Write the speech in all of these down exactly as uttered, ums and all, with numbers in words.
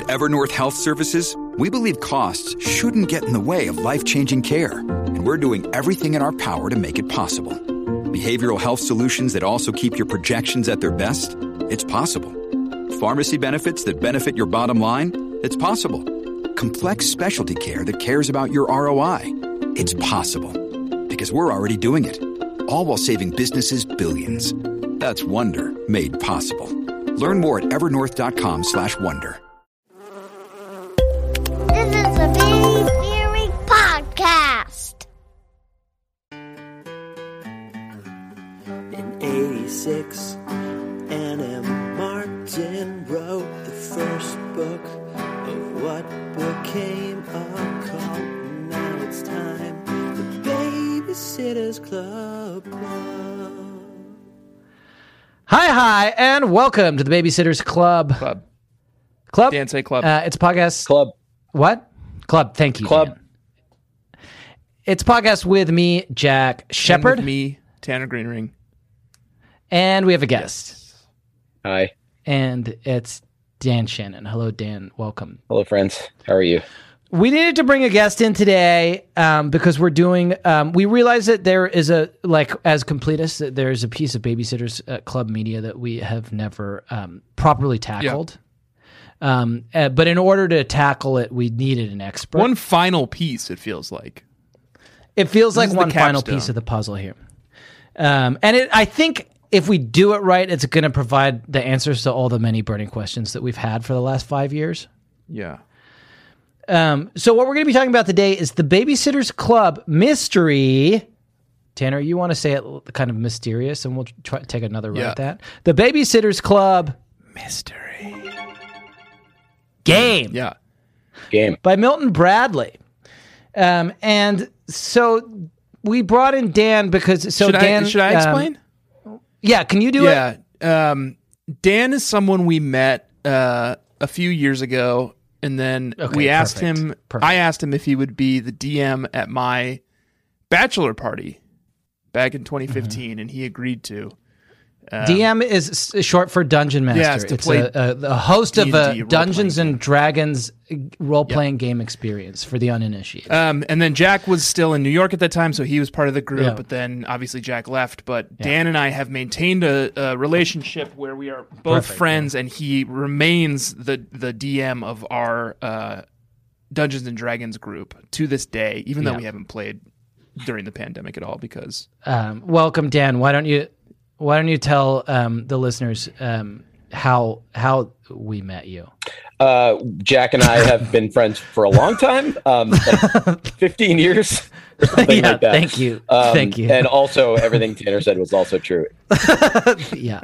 At Evernorth Health Services, we believe costs shouldn't get in the way of life-changing care, and we're doing everything in our power to make it possible. Behavioral health solutions that also keep your projections at their best? It's possible. Pharmacy benefits that benefit your bottom line? It's possible. Complex specialty care that cares about your R O I? It's possible. Because we're already doing it. All while saving businesses billions. That's Wonder made possible. Learn more at evernorth.com slash wonder. This is a Big Theory podcast. In eighty-six, Anne M. Martin wrote the first book of what became a cult. Now it's time for Babysitter's Club. Hi, hi, and welcome to the Babysitter's Club. Club. Club? Dan, say club. Uh, it's a podcast. Club. What? Club. Thank you. Club. Dan. It's a podcast with me, Jack Shepard. And with me, Tanner Greenring. And we have a guest. Hi. And it's Dan Shannon. Hello, Dan. Welcome. Hello, friends. How are you? We needed to bring a guest in today um, because we're doing, um, we realize that there is a, like, as completists, that there's a piece of Babysitters uh, Club media that we have never um, properly tackled. Yeah. Um, uh, but in order to tackle it, we needed an expert. One final piece, it feels like. It feels This like is one the final capstone. piece of the puzzle here. Um, and it, I think if we do it right, it's going to provide the answers to all the many burning questions that we've had for the last five years. Yeah. Um, so what we're going to be talking about today is the Babysitters Club mystery. Tanner, you want to say it kind of mysterious, and we'll try take another run Yeah. at that. The Babysitters Club Mystery. game. Yeah. Game. By Milton Bradley. Um, and so we brought in Dan because so should Dan I, should I um, explain? yeah, can you do it? yeah. Um, Dan is someone we met uh, a few years ago, and then Okay, we asked perfect. him, Perfect. I asked him if he would be the D M at my bachelor party back in twenty fifteen, Mm-hmm. and he agreed to. Um, D M is s- short for Dungeon Master. Yeah, it's to it's play a, a, a host of D and a D Dungeons role-playing and Dragons role-playing game experience for the uninitiated. Um, and then Jack was still in New York at that time, so he was part of the group. Yeah. But then obviously Jack left. But Dan and I have maintained a, a relationship where we are both Perfect, friends, and he remains the the D M of our uh, Dungeons and Dragons group to this day, even though Yeah. we haven't played during the pandemic at all. Because Um, welcome, Dan. Why don't you Why don't you tell um, the listeners um, how how we met you? Uh, Jack and I have been friends for a long time, um, like fifteen years or something yeah, like that. thank you, Um, thank you. And also, everything Tanner said was also true. yeah,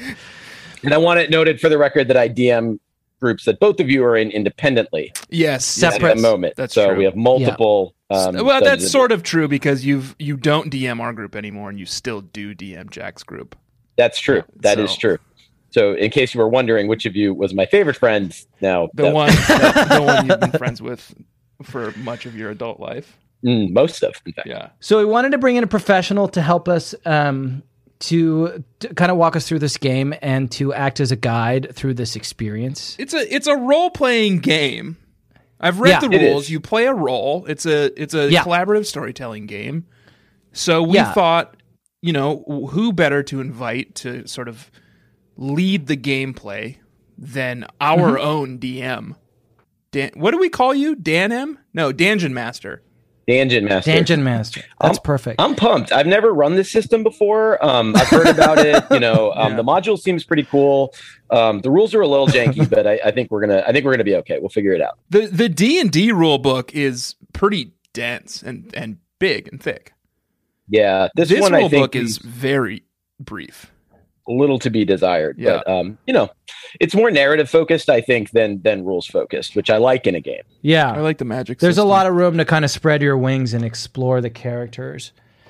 And I want it noted for the record that I D M groups that both of you are in independently yes, Separate- at the moment. That's so true. we have multiple. Um, well, Dungeons that's and- sort of true because you've you don't D M our group anymore, and you still do D M Jack's group. That's true. That is So- true. So, in case you were wondering which of you was my favorite friend, now The that- one, the, the one you've been friends with for much of your adult life. Mm, most of, in fact. Yeah. So we wanted to bring in a professional to help us um, to, to kind of walk us through this game and to act as a guide through this experience. It's a it's a role playing game. I've read Yeah. the It rules. is. You play a role. It's a it's a Yeah. collaborative storytelling game. So we Yeah. thought, you know, who better to invite to sort of lead the gameplay than our Mm-hmm. own D M. Dan, what do we call you? Dan M? No, Dungeon Master. Dungeon Master. Dungeon Master. That's I'm- perfect. I'm pumped. I've never run this system before. Um, I've heard about it. You know, um, Yeah. the module seems pretty cool. Um, the rules are a little janky, but I, I think we're gonna. I think we're gonna be okay. We'll figure it out. The the D and D rule book is pretty dense and, and big and thick. Yeah, this, This one rule I think book is very brief. a little to be desired. Yeah. But um, you know, it's more narrative focused, I think, than than rules focused, which I like in a game. yeah. I like the magic There's system. a lot of room to kind of spread your wings and explore the characters.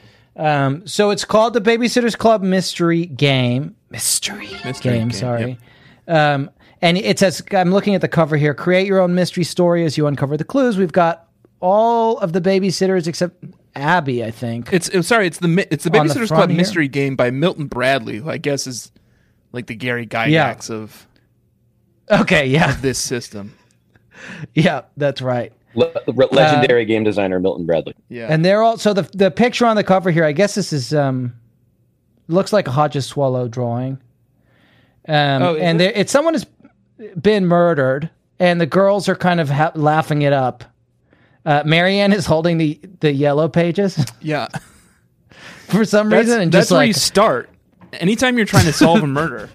Um, so it's called the Babysitter's Club Mystery Game. Mystery, Mystery game, game, sorry. Um, and it says, I'm looking at the cover here, create your own mystery story as you uncover the clues. We've got all of the babysitters except Abby, I think. It's, it's sorry, it's the mi- it's the On the Babysitter's front Club here? mystery game by Milton Bradley, who I guess is like the Gary Gygax Yeah. of Okay, yeah. this system. Yeah, that's right. Le- legendary uh, game designer Milton Bradley. Yeah, and they're all so the the picture on the cover here. I guess this is um, looks like a Hodges Swallow drawing. Um, oh, and it? it's someone has been murdered, and the girls are kind of ha- laughing it up. Uh, Marianne is holding the the yellow pages. Yeah, for some that's, reason, and that's just where like, you start. Anytime you're trying to solve a murder.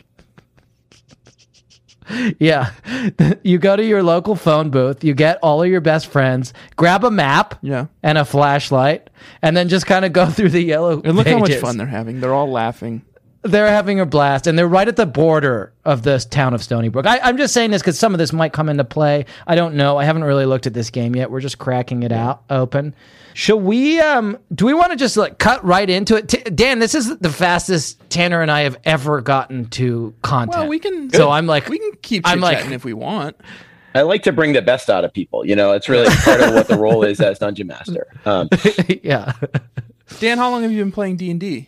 Yeah. You go to your local phone booth, you get all of your best friends, grab a map yeah. and a flashlight, and then just kind of go through the yellow And look pages. how much fun they're having. They're all laughing. They're having a blast, and they're right at the border of the town of Stony Brook. I, I'm just saying this because some of this might come into play. I don't know. I haven't really looked at this game yet. We're just cracking it out open. Shall we, um, do we want to just like cut right into it? T- Dan, this is the fastest Tanner and I have ever gotten to content. Well, we can. So I'm like, we can keep I'm chit-chatting like, if we want. I like to bring the best out of people. You know, it's really part of what the role is as Dungeon Master. Um, yeah. Dan, how long have you been playing D and D?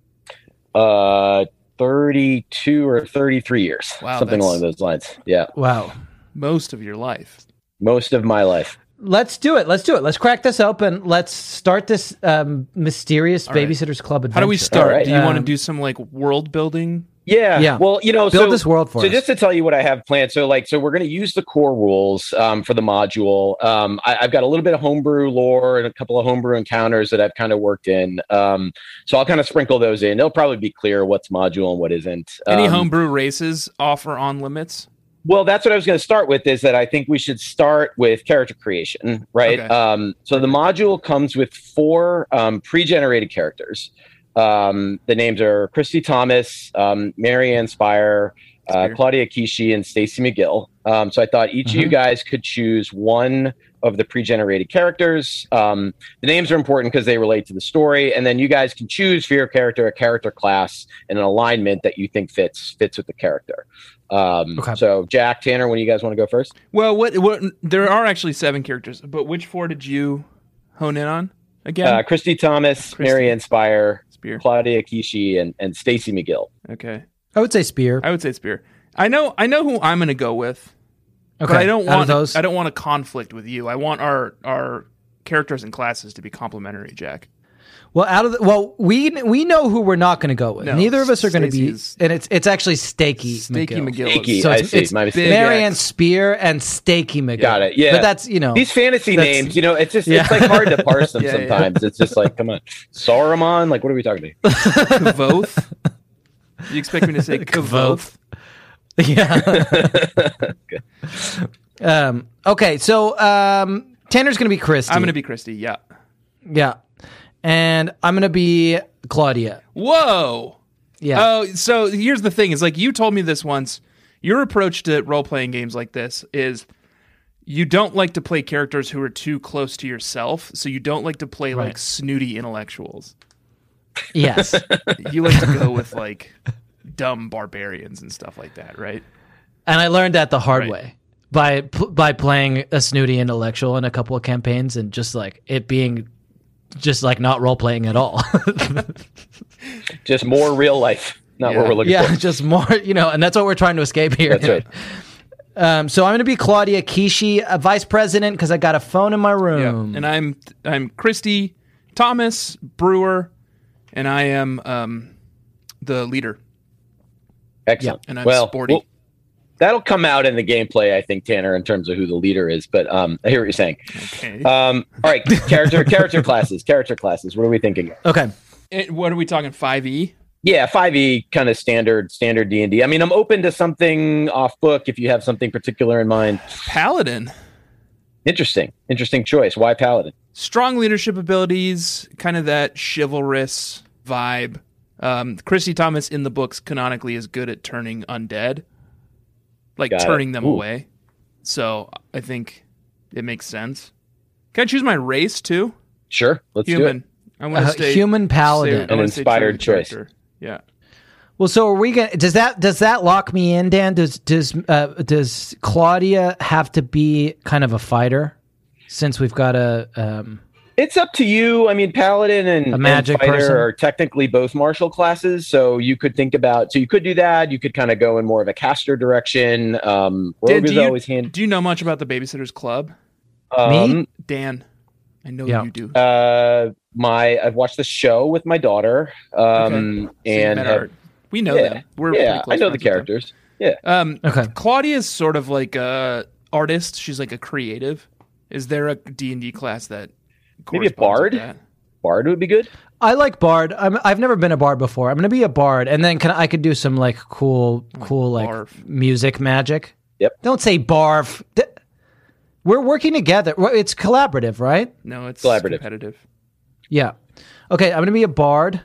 Uh, thirty-two or thirty-three years. Wow, something that's- along those lines. Yeah. Wow. Most of your life. Most of my life. Let's do it. Let's do it. Let's crack this open. Let's start this um, mysterious All right. Babysitters Club adventure. How do we start? right. Do you want to Um, do some like world building? Yeah. Yeah. Well, you know, Build so, this world for so us. just to tell you what I have planned. So like, so we're going to use the core rules um, for the module. Um, I, I've got a little bit of homebrew lore and a couple of homebrew encounters that I've kind of worked in. Um, so I'll kind of sprinkle those in. It'll probably be clear what's module and what isn't. Any Um, homebrew races offer on limits? Well, that's what I was going to start with, is that I think we should start with character creation, right? Okay. Um, so the module comes with four um, pre-generated characters. Um, the names are Christy Thomas, um, Marianne Spire, uh, Spear. Claudia Kishi, and Stacy McGill. Um, so I thought each of you guys could choose one of the pre-generated characters. Um, the names are important because they relate to the story, and then you guys can choose for your character a character class and an alignment that you think fits fits with the character. Um, Okay. So Jack, Tanner, when you guys want to go first? Well, what what there are actually seven characters, but which four did you hone in on again? Uh, Christy Thomas, Christy. Marianne Spire, Spear. Claudia Kishi, and, and Stacy McGill. Okay, I would say Spear. I would say Spear. I know I know who I'm going to go with. Okay. But I don't Out of want those. I don't want a conflict with you. I want our our characters and classes to be complementary, Jack. Well, out of the, well, we we know who we're not going to go with. No, Neither of us are going to be, Stacey's- and it's it's actually Stakey Stakey McGill. McGill. Stakey, So I it's, see. it's My mistake. Marianne X. Spear and Stakey McGill. Got it. Yeah. but that's you know These fantasy That's- names, you know, it's just Yeah. it's like hard to parse them Yeah, yeah. sometimes. It's just like, come on, Saruman. Like, what are we talking about? Kavoth. You expect me to say Kavoth? yeah. um. Okay. So um, Tanner's going to be Christy. I'm going to be Christy. Yeah. yeah, and I'm going to be Claudia. Whoa. Yeah. Oh, so here's the thing: is like you told me this once. Your approach to role playing games like this is you don't like to play characters who are too close to yourself. So you don't like to play Right. like snooty intellectuals. Yes. You like to go with like dumb barbarians and stuff like that, right? And I learned that the hard Right. way by pl- by playing a snooty intellectual in a couple of campaigns and just like it being just like not role playing at all. Just more real life, not Yeah. what we're looking yeah, for. just more, you know, and that's what we're trying to escape here. That's right. Um, so I'm going to be Claudia Kishi, a vice president, because I got a phone in my Yeah. room. And I'm I'm Christy Thomas Brewer, and I am um, the leader. Excellent. And I'm well, sporty. well, that'll come out in the gameplay, I think, Tanner, in terms of who the leader is. But um, I hear what you're saying. Okay. Um, all right, character character classes. Character classes. What are we thinking? Okay. It- what are we talking? five E. Yeah, five E kind of standard standard D and D. I mean, I'm open to something off book if you have something particular in mind. Paladin. Interesting, interesting choice. Why Paladin? Strong leadership abilities, kind of that chivalrous vibe. Um, Christy Thomas in the books canonically is good at turning undead, like Got it. turning them Ooh. away. So I think it makes sense. Can I choose my race too? Sure, let's do Human. it. I want to Uh, stay human paladin. stay- I An wanna stay true to inspired the choice. character. Yeah. Well, so are we going to, does that, does that lock me in, Dan? Does, does, uh, does Claudia have to be kind of a fighter since we've got a, um, It's up to you. I mean, paladin and, A magic and fighter person? are technically both martial classes, so you could think about. So you could do that. You could kind of go in more of a caster direction. Um, Dan, rogue do is you, always hand. do you know much about the Babysitters Club? Um, Me? Dan, I know Yeah. you do. Uh, my I've watched the show with my daughter. Um, Okay. So you and met have- our- we know yeah, them. We're yeah, pretty close I know the friends with them. characters. Yeah. Um, Okay. Claudia's sort of like a artist. She's like a creative. Is there a D and D class that Maybe a corresponds with bard? that? Bard would be good. I like bard. I'm, I've never been a bard before. I'm going to be a bard, and then can I could do some like cool, cool like barf. music magic. Yep. Don't say barf. Th- We're working together. Well, it's collaborative, right? No, it's Collaborative. competitive. Yeah. Okay, I'm going to be a bard.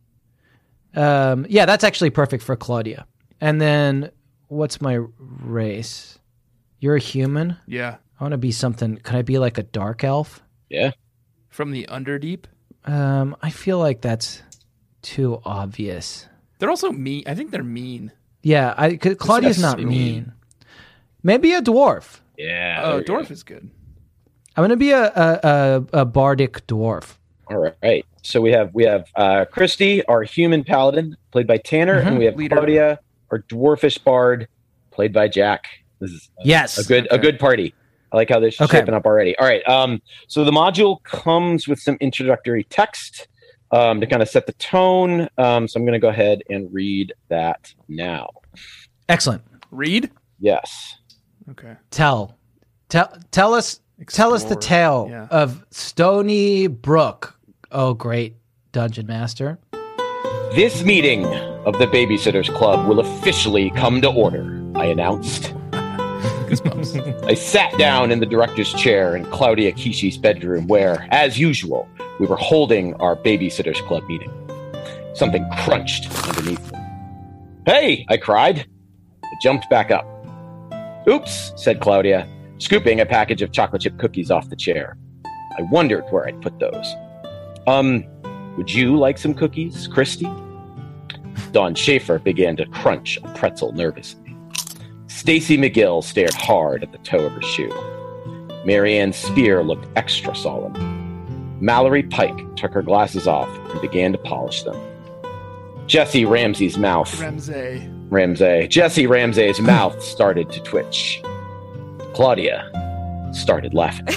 Um, yeah, that's actually perfect for Claudia. And then what's my race? You're a human? Yeah, I want to be something. Can I be like a dark elf? Yeah. from the Underdeep. Um, I feel like that's too obvious. They're also mean. I think they're mean. Yeah, I 'cause Claudia's not mean. mean. Maybe a dwarf. Yeah. Oh, there you go. dwarf is good. I'm gonna be a a, a, a bardic dwarf. All right. So we have we have uh, Christy, our human paladin, played by Tanner, and we have Leader. Claudia, our dwarfish bard, played by Jack. This is Yes. a good a Okay. good party. I like how this is Okay. shaping up already. All right. Um, so the module comes with some introductory text um, to kind of set the tone. Um, so I'm going to go ahead and read that now. Excellent. Read. Yes. Okay. Tell, tell, tell us, tell us the Explore. tale Yeah. of Stony Brook. Oh, great dungeon master. This meeting of the Babysitters Club will officially come to order, I announced. Goosebumps. I sat down in the director's chair in Claudia Kishi's bedroom where, as usual, we were holding our Babysitters Club meeting. Something crunched underneath me. Hey, I cried. I jumped back up. Oops, said Claudia, scooping a package of chocolate chip cookies off the chair. I wondered where I'd put those. Um, would you like some cookies, Christy? Dawn Schaefer began to crunch a pretzel nervously. Stacy McGill stared hard at the toe of her shoe. Marianne Spear looked extra solemn. Mallory Pike took her glasses off and began to polish them. Jesse Ramsey's mouth Ramsey. Ramsey. Jesse Ramsey's mouth started to twitch. Claudia started laughing.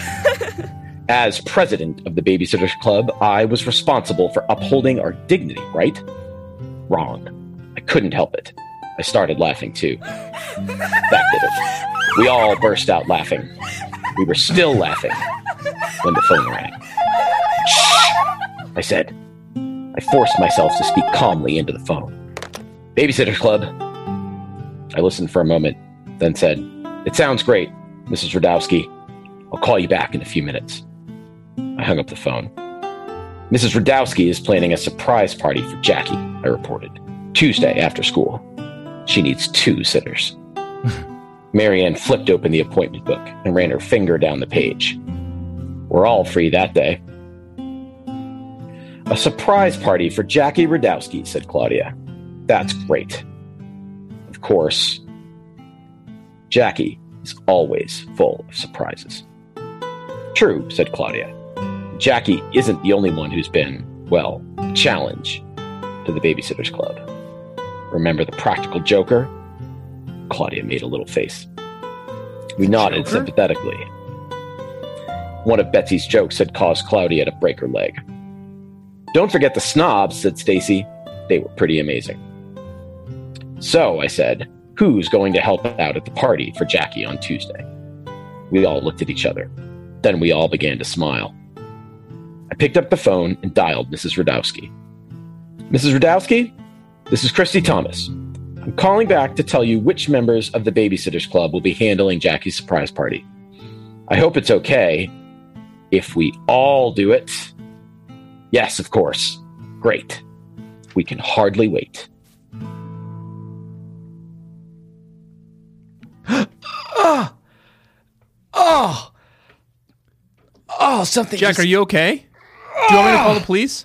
As president of the Babysitters Club, I was responsible for upholding our dignity, right? Wrong. I couldn't help it. I started laughing too. That did it. We all burst out laughing. We were still laughing when the phone rang. Shh! I said. I forced myself to speak calmly into the phone. Babysitters Club. I listened for a moment, then said, It sounds great, Missus Radowski. I'll call you back in a few minutes. I hung up the phone. Missus Radowski is planning a surprise party for Jackie, I reported. Tuesday after school. She needs two sitters. Marianne flipped open the appointment book and ran her finger down the page. We're all free that day. A surprise party for Jackie Radowski, said Claudia. That's great. Of course, Jackie is always full of surprises. True, said Claudia. Jackie isn't the only one who's been, well, a challenge to the Babysitters Club. Remember the practical joker? Claudia made a little face. We nodded Joker? sympathetically. One of Betsy's jokes had caused Claudia to break her leg. Don't forget the snobs, said Stacy. They were pretty amazing. So, I said, who's going to help out at the party for Jackie on Tuesday? We all looked at each other. Then we all began to smile. I picked up the phone and dialed Missus Radowski. Missus Radowski? This is Christy Thomas. I'm calling back to tell you which members of the Babysitters Club will be handling Jackie's surprise party. I hope it's okay if we all do it. Yes, of course. Great. We can hardly wait. Oh, oh, oh! Something. Jack, just- are you okay? Do you want me to call the police?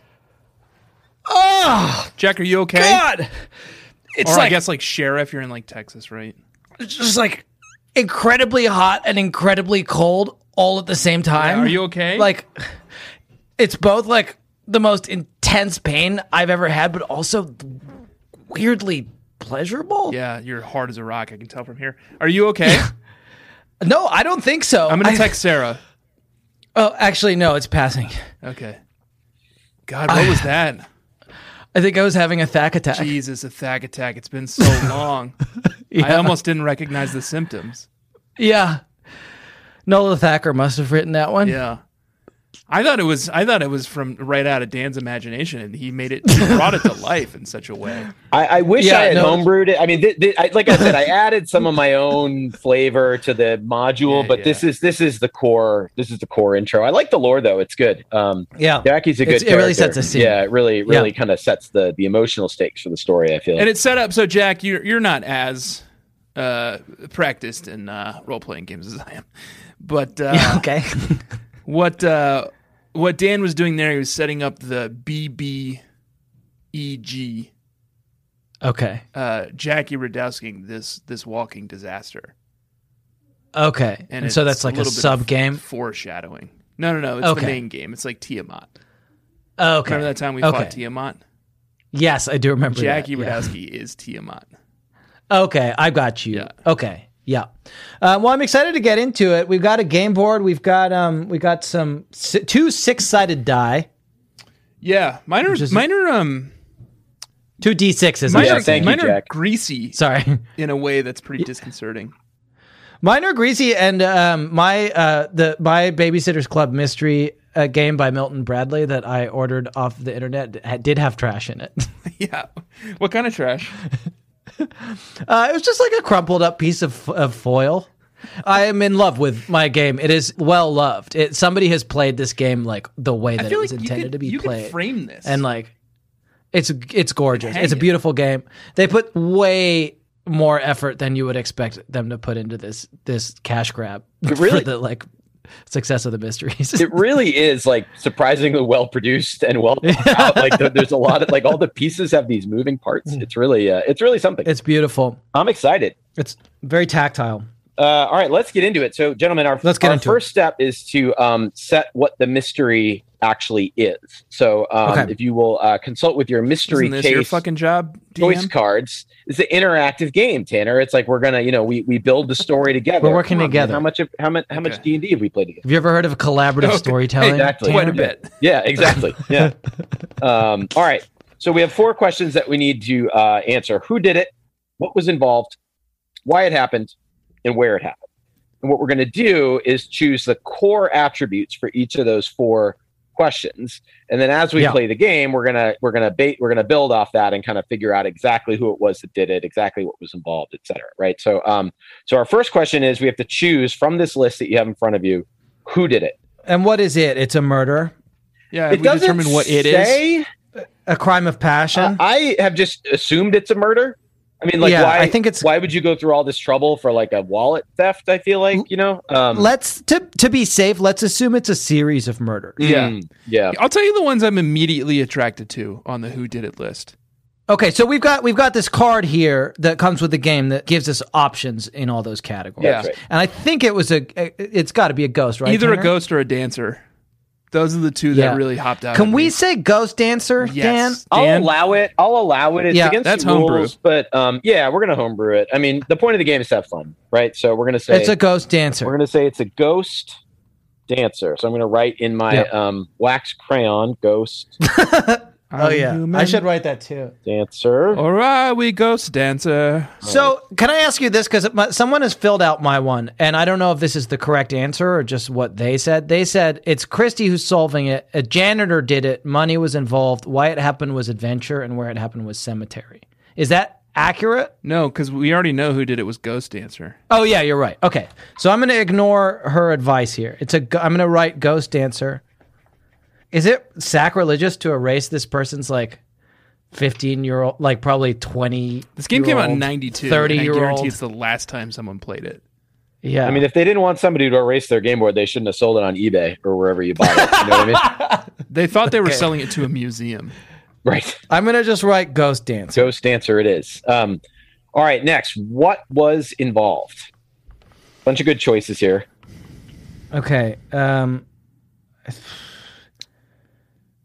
Oh Jack, are you okay? God! It's Or like I guess like sheriff, you're in like Texas, right? it's just like incredibly hot and incredibly cold all at the same time. Yeah, are you okay? Like, it's both like the most intense pain I've ever had, but also weirdly pleasurable. Yeah, you're hard as a rock. I can tell from here. Are you okay? No, I don't think so. I'm going I- to text Sarah. Oh, actually, no, it's passing. Okay. God, what was that? I think I was having a thack attack. Jesus, a thag attack. It's been so long. I Yeah. almost didn't recognize the symptoms. Yeah. Nola Thacker must have written that one. Yeah. I thought it was I thought it was from right out of Dan's imagination, and he made it he brought it to life in such a way. I, I wish Yeah, I had no. homebrewed it. I mean, th- th- I, like I said, I added some of my own flavor to the module, Yeah, but yeah. this is this is the core. This is the core intro. I like the lore though; it's good. Um, Yeah. Jackie's a good. It's- it really character. sets a scene. Yeah, it really, really Yeah. kind of sets the the emotional stakes for the story. I feel. And it's set up so Jack, you're you're not as uh, practiced in uh, role playing games as I am, but uh, Yeah, okay. what uh, what Dan was doing there, he was setting up the B B E G. okay. Uh, Jackie Radowski, this this walking disaster, Okay. And, so it's that's like a, little bit of sub game. foreshadowing. No, no, no, it's Okay. the main game. It's like Tiamat. Okay. Remember that time we Okay. fought Tiamat? Yes, I do remember Jackie that. yeah. Radowski is Tiamat. Okay, I got you. Yeah. Okay, yeah. Uh, well, I'm excited to get into it. We've got a game board. We've got um, we got some si- two six sided die, Yeah, mine are is- mine are um two d sixes. mine Yeah, are, thank you, mine are Jack. greasy Sorry, in a way that's pretty disconcerting. mine are greasy, and um, my uh, the my Babysitters Club mystery uh, game by Milton Bradley that I ordered off the internet ha- did have trash in it. Yeah, what kind of trash? Uh, it was just like a crumpled up piece of, of foil. I am in love with my game. It is well loved. It, somebody has played this game like the way I that it feel was like you intended could, to be you played. could frame this And like, it's it's gorgeous. hang It's a it. beautiful game. They put way more effort than you would expect them to put into this this cash grab It really- for the like success of the mysteries. It really is like surprisingly well produced and well thought out. Like there- there's a lot of like all the pieces have these moving parts. It's really uh, it's really something. It's beautiful. I'm excited. It's very tactile. Uh, all right, let's get into it. So, gentlemen, our, Let's get our into first step is to um, set what the mystery actually is. So, um, Okay. if you will uh, consult with your mystery Isn't this case your fucking job, D choice M? cards, it's an interactive game, Tanner. It's like we're gonna, you know, we we build the story together. We're working Come on, man. together. How much? Of, how much? How much Okay. D and D have we played together? Have you ever heard of collaborative Okay. storytelling? Exactly. Quite a Tanner? bit. Yeah, exactly. Yeah. um, all right. So we have four questions that we need to uh, answer. Who did it? What was involved? Why it happened? And where it happened? And what we're going to do is choose the core attributes for each of those four questions. And then as we Yeah. play the game, we're gonna we're gonna bait we're gonna build off that and kind of figure out exactly who it was that did it, exactly what was involved, et cetera. Right. So um so our first question is we have to choose from this list that you have in front of you who did it. And what is it? It's a murder, Yeah, It have we doesn't determined what it is? say. a crime of passion. Uh, I have just assumed it's a murder. I mean, like, Yeah, why? I think it's- why would you go through all this trouble for like a wallet theft? I feel like you know. Um, let's to to be safe. Let's assume it's a series of murders. Yeah. mm, yeah. I'll tell you the ones I'm immediately attracted to on the who did it list. Okay, so we've got we've got this card here that comes with the game that gives us options in all those categories. Yeah. That's right. And I think it was a. It's got to be a ghost, right? Either Tanner? a ghost or a dancer. Those are the two Yeah. that really hopped out. Can at we me. say ghost dancer, Yes. I'll Dan? allow it. I'll allow it. It's Yeah, against that's the homebrew. rules, but um, yeah, we're gonna homebrew it. I mean, the point of the game is to have fun, right? So we're gonna say Dan? It's a ghost we're dancer. gonna say it's a ghost dancer. So I'm gonna write in my Yeah. um, wax crayon ghost Oh I'm yeah, human. I should write that too. dancer. All right, we ghost dancer. So, can I ask you this? Because someone has filled out my one, and I don't know if this is the correct answer or just what they said. They said it's Christy who's solving it. A janitor did it. Money was involved. Why it happened was adventure, and where it happened was cemetery. Is that accurate? No, because we already know who did it was ghost dancer. Oh yeah, you're right. Okay, so I'm going to ignore her advice here. It's a. go- I'm going to write ghost dancer. Is it sacrilegious to erase this person's like fifteen year old, like probably twenty? This game came out in year old, ninety-two. thirty and year I guarantee old. it's the last time someone played it. Yeah, I mean, if they didn't want somebody to erase their game board, they shouldn't have sold it on eBay or wherever you buy it. You know what I mean? They thought they were selling it to a museum. Right. I'm going to just write ghost dancer. Ghost dancer it is. Um, all right, next. What was involved? Bunch of good choices here. Okay. Um,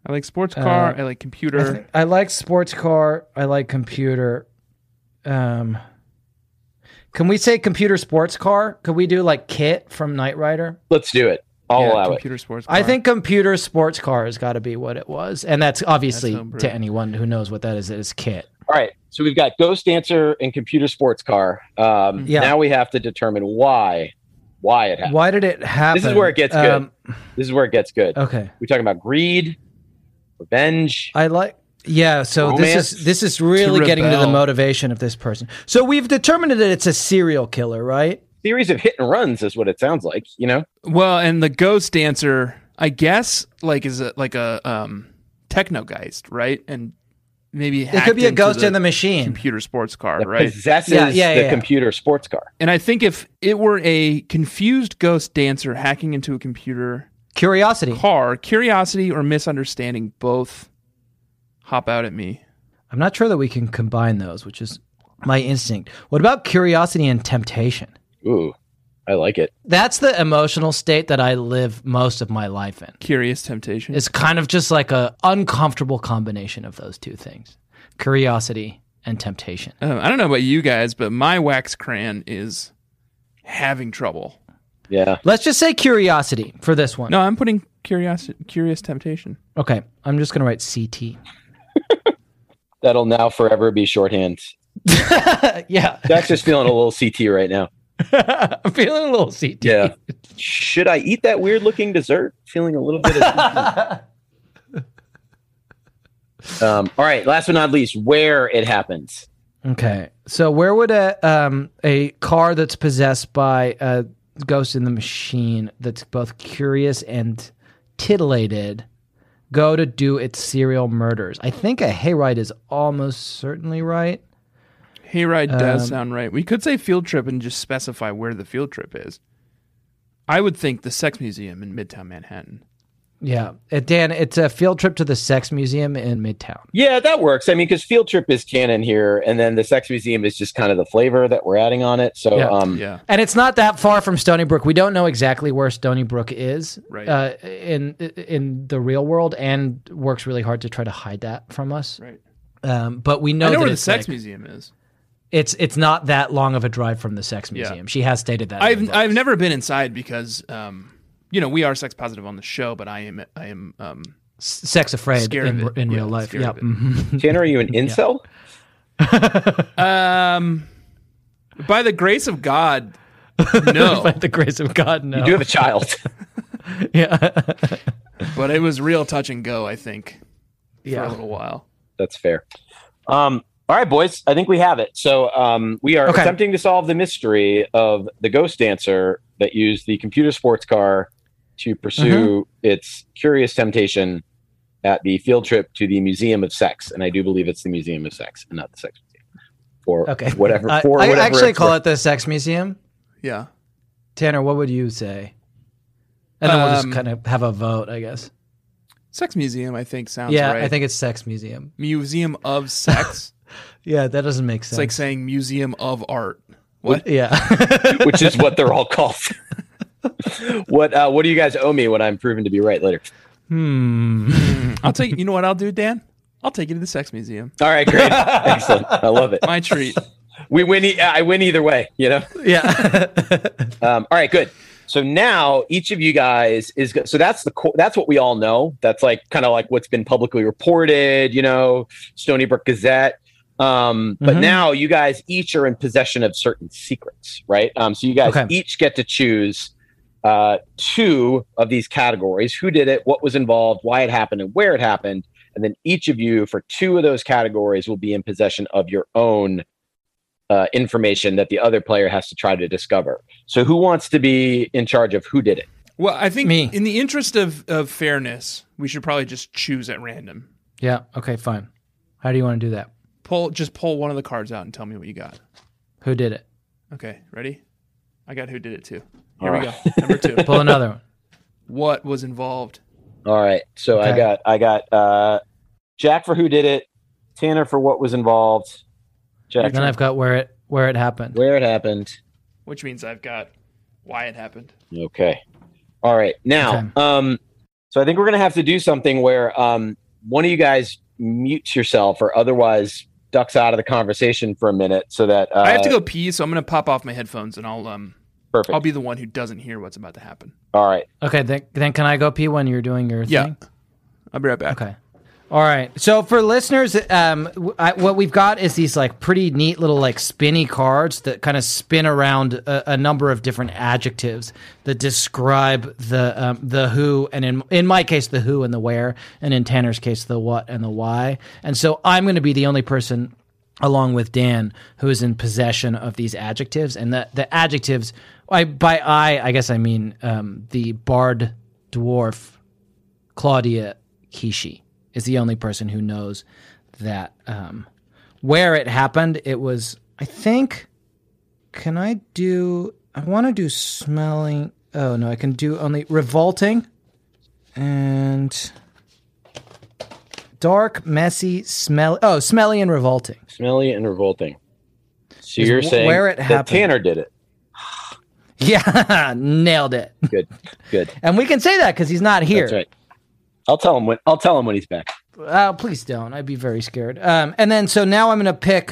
I like sports car. Uh, I like computer. I, I like sports car. I like computer. Um, can we say computer sports car? Could we do like Kit from Knight Rider? Let's do it. I'll yeah, allow computer it. sports car. I think computer sports car has got to be what it was, and that's obviously That's homebrew. to anyone who knows what that is. It's Kit. All right. So we've got Ghost Dancer and computer sports car. Um, Yeah. Now we have to determine why, why it happened. Why did it happen? This is where it gets good. Um, This is where it gets good. okay, We're talking about greed, revenge. I like. Yeah, so Romance. this is this is really To getting to the rebel. motivation of this person. So we've determined that it's a serial killer, right? Series of hit and runs is what it sounds like, you know? Well, and the Ghost Dancer, I guess, like is a, like a um, technogeist, right? And maybe It could be a hacked ghost into in the machine. computer sports car, That right? possesses Yeah, yeah, the yeah. computer sports car. And I think if it were a confused ghost dancer hacking into a computer Curiosity. car, curiosity or misunderstanding both hop out at me. I'm not sure that we can combine those, which is my instinct. What about curiosity and temptation? Ooh, I like it. That's the emotional state that I live most of my life in. Curious temptation. It's kind of just like a uncomfortable combination of those two things. Curiosity and temptation. Uh, I don't know about you guys, but my wax crayon is having trouble. Yeah. Let's just say curiosity for this one. No, I'm putting curiosity, curious temptation. Okay, I'm just going to write C T. That'll now forever be shorthand. Yeah. Jack's just feeling a little C T right now. I'm feeling a little C T. Yeah. Should I eat that weird looking dessert? Feeling a little bit of um, all right, last but not least, where it happens. Okay, so where would a um, a car that's possessed by a ghost in the machine that's both curious and titillated go to do its serial murders? I think a hayride is almost certainly right. Hayride does Um, sound right. We could say field trip and just specify where the field trip is. I would think the Sex Museum in Midtown Manhattan. Yeah, uh, Dan, it's a field trip to the Sex Museum in Midtown. Yeah, that works. I mean, because Field Trip is canon here, and then the Sex Museum is just kind of the flavor that we're adding on it. So, Yeah. um, Yeah. And it's not that far from Stony Brook. We don't know exactly where Stony Brook is Right. uh, in in the real world, and works really hard to try to hide that from us. Right. Um, but we know, I know that where the it's Sex like- Museum is. It's it's not that long of a drive from the Sex Yeah. Museum. She has stated that. in I've her I've books. never been inside because um, you know, we are sex positive on the show, but I am I am um S- sex afraid Scared in, of it. in Yeah, real life. scared Yeah. of it. Mhm. Tanner, are you an incel? um by the grace of God, no. By the grace of God, no. You do have a child. yeah. But it was real touch and go, I think, for Yeah. a little while. That's fair. Um, all right, boys. I think we have it. So um, we are Okay. attempting to solve the mystery of the ghost dancer that used the computer sports car to pursue Mm-hmm. its curious temptation at the field trip to the Museum of Sex. And I do believe it's the Museum of Sex and not the Sex Museum. For Okay. whatever. I, For I whatever actually it's call worth. it the Sex Museum. Yeah. Tanner, what would you say? And then we'll just Um, kind of have a vote, I guess. Sex Museum, I think sounds Yeah, right. I think it's Sex Museum. Museum of Sex. Yeah, that doesn't make sense. It's like saying Museum of Art. What? Yeah. Which is what they're all called. what uh, What do you guys owe me when I'm proven to be right later? hmm. I'll take you know what I'll do, Dan? I'll take you to the Sex Museum. All right, great, excellent. I love it. My treat. We win. E- I win either way. You know. Yeah. Um, all right, good. So now each of you guys is go- so that's the co- that's what we all know. That's like kind of like what's been publicly reported. You know, Stony Brook Gazette. Um, but Mhm. now you guys each are in possession of certain secrets, right? Um, so you guys Okay. each get to choose uh, two of these categories: who did it, what was involved, why it happened, and where it happened. And then each of you, for two of those categories, will be in possession of your own uh, information that the other player has to try to discover. So who wants to be in charge of who did it? Well, I think Me. in the interest of, of fairness, we should probably just choose at random. Yeah. Okay, fine. How do you want to do that? Pull just pull one of the cards out and tell me what you got. Who did it? Okay, ready? I got who did it too. Here All we right. go. Number two. Pull another one. What was involved? All right. So I Okay. got I got uh, Jack for who did it, Tanner for what was involved, Jack And then I've got where it where it happened. where it happened. Which means I've got why it happened. Okay. All right. Now, Okay. um, So I think we're going to have to do something where um, one of you guys mutes yourself or otherwise ducks out of the conversation for a minute so that uh, I have to go pee, so I'm going to pop off my headphones and I'll um perfect. I'll be the one who doesn't hear what's about to happen. All right. Okay, then, then can I go pee when you're doing your Yeah. thing? I'll be right back. Okay. All right. So for listeners, um, w- I, what we've got is these like pretty neat little like spinny cards that kind of spin around a, a number of different adjectives that describe the um, the who, and in in my case the who and the where, and in Tanner's case the what and the why. And so I'm going to be the only person, along with Dan, who is in possession of these adjectives. And the the adjectives, I by I I guess I mean um, the bard dwarf Claudia Kishi is the only person who knows that um, where it happened. It was, I think, can I do, I want to do smelling. Oh, no, I can do only revolting and dark, messy, smelly. Oh, smelly and revolting. Smelly and revolting. So Is you're wh- saying where it that happened. Tanner did it. Yeah, nailed it. Good, good. And we can say that because he's not here. That's right. I'll tell him when. I'll tell him when he's back. Uh, please don't. I'd be very scared. Um, and then so now I'm going to pick.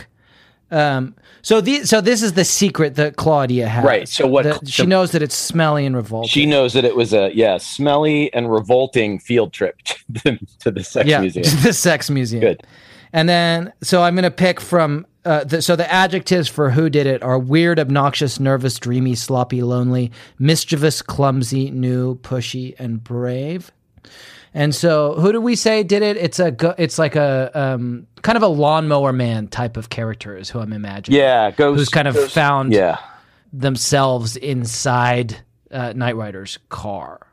Um, so the so this is the secret that Claudia has. Right, so what- That she so- knows that it's smelly and revolting. She knows that it was a yeah smelly and revolting field trip to, to the sex yeah, museum. the sex museum. Good. And then so I'm going to pick from. Uh, the, so the adjectives for who did it are weird, obnoxious, nervous, dreamy, sloppy, lonely, mischievous, clumsy, new, pushy, and brave. And so, who do we say did it? It's a, go- it's like a um, kind of a lawnmower man type of character is who I'm imagining. Yeah, goes. who's kind of goes- found Yeah, themselves inside uh, Knight Rider's car.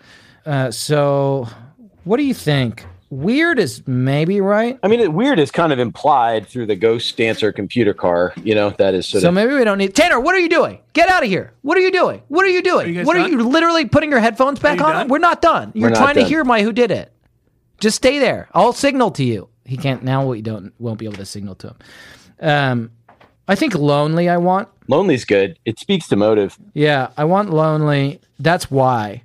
Uh, so, what do you think? Weird is maybe right. I mean, it, weird is kind of implied through the ghost dancer computer car. You know, that is sort So of. maybe we don't need Tanner. What are you doing? Get out of here! What are you doing? What are you doing? Are you guys what done? are you literally putting your headphones back you on? done? We're not done. You're We're not trying to done. hear my who did it. Just stay there. I'll signal to you. He can't now. We don't won't be able to signal to him. Um, I think lonely. I want. Lonely's good. It speaks to motive. Yeah, I want lonely. That's why.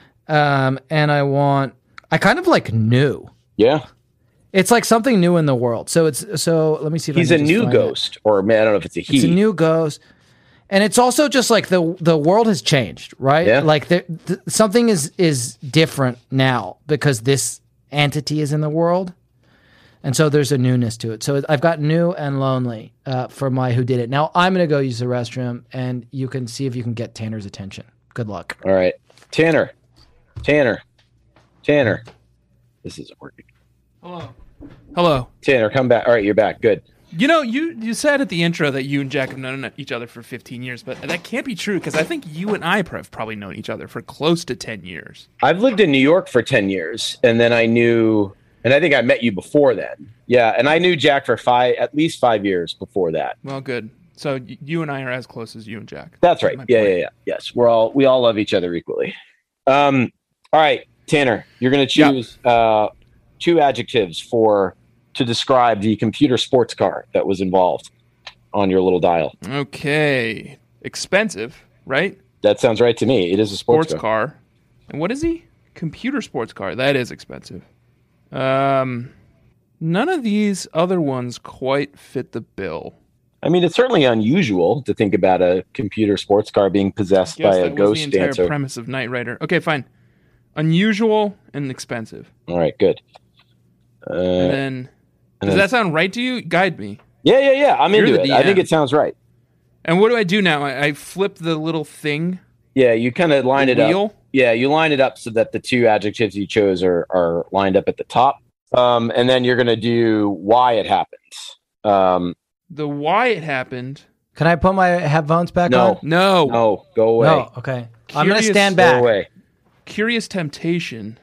Um, and I want. I kind of like new. Yeah, It's like something new in the world. So it's so. Let me see if he's I a can just new find it. ghost, or man, I don't know if it's a he. It's a new ghost, and it's also just like the the world has changed, right? Yeah. Like there, th- something is is different now because this entity is in the world, and so there's a newness to it. So I've got new and lonely uh, for my who did it. Now I'm gonna go use the restroom, and you can see if you can get Tanner's attention. Good luck. All right, Tanner, Tanner, Tanner. This isn't working. Hello. Hello. Tanner, come back. All right, you're back. Good. You know, you, you said at the intro that you and Jack have known each other for fifteen years, but that can't be true because I think you and I have probably known each other for close to ten years. I've lived in New York for ten years, and then I knew, and I think I met you before then. Yeah, and I knew Jack for five, at least five years before that. Well, good. So y- you and I are as close as you and Jack. That's right. my Yeah, point. yeah, yeah. Yes, we're all we all love each other equally. Um, all right, Tanner, you're going to Yeah. choose uh, two adjectives for to describe the computer sports car that was involved on your little dial. Okay. Expensive, right? That sounds right to me. It is a sports, Sports car. car. And what is he? Computer sports car. That is expensive. Um, none of these other ones quite fit the bill. I mean, it's certainly unusual to think about a computer sports car being possessed Guess by a that was ghost the entire dancer. premise of Knight Rider. Okay, fine. Unusual and expensive. All right, good. Uh, And then, and does then- that sound right to you? Guide me. yeah, yeah, yeah. I'm You're into the it. I think D M. it sounds right. And what do I do now? I, I flip the little thing. Yeah, you kind of line The it up. wheel? Yeah, you line it up so that the two adjectives you chose are are lined up at the top. Um, and then you're going to do why it happens. Um, The why it happened. Can I put my headphones back No. on? No. no, go away. No. Okay. I'm gonna Curious- stand Go back. away. Curious temptation.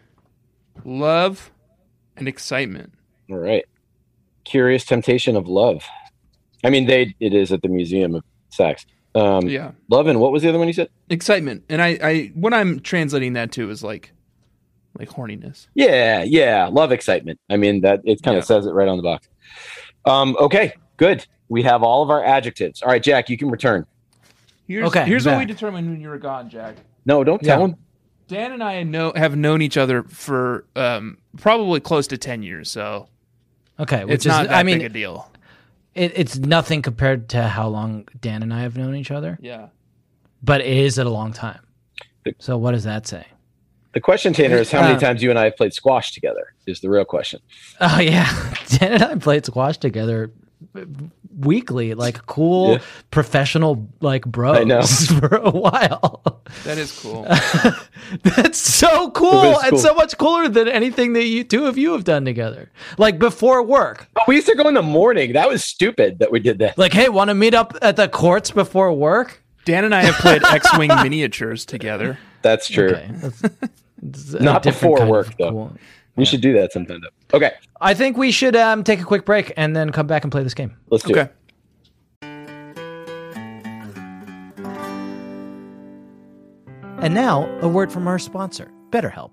Love and excitement. All right. Curious temptation of love. I mean, they it is at the Museum of Sex. Um, Yeah. Love and what was the other one you said? Excitement. And I, I what I'm translating that to is like like horniness. Yeah, yeah, love excitement. I mean, that it kind of Yeah. says it right on the box. Um, okay, good. We have all of our adjectives. All right, Jack, you can return. Here's Okay, here's what we back. determined when you were gone, Jack. No, don't tell Yeah. him. Dan and I know have known each other for um, probably close to ten years, so Okay, which it's is, not that I mean, big a deal. It, it's nothing compared to how long Dan and I have known each other, Yeah. but it is a long time. So what does that say? The question, Tanner, is how many Uh, times you and I have played squash together is the real question. Oh yeah, Dan and I played squash together weekly, like cool Yeah. professional like bros I know. for a while. That is cool. That's so cool, It is and cool. so much cooler than anything that you two of you have done together. Like before work. But we used to go in the morning. That was stupid that we did that. Like, hey, want to meet up at the courts before work? Dan and I have played X-Wing miniatures together. That's true. Okay. That's, it's a Not different before kind work, of though. cool. We should do that sometime, though. Okay, I think we should um, take a quick break and then come back and play this game. let's do Okay. it. And now, a word from our sponsor, BetterHelp.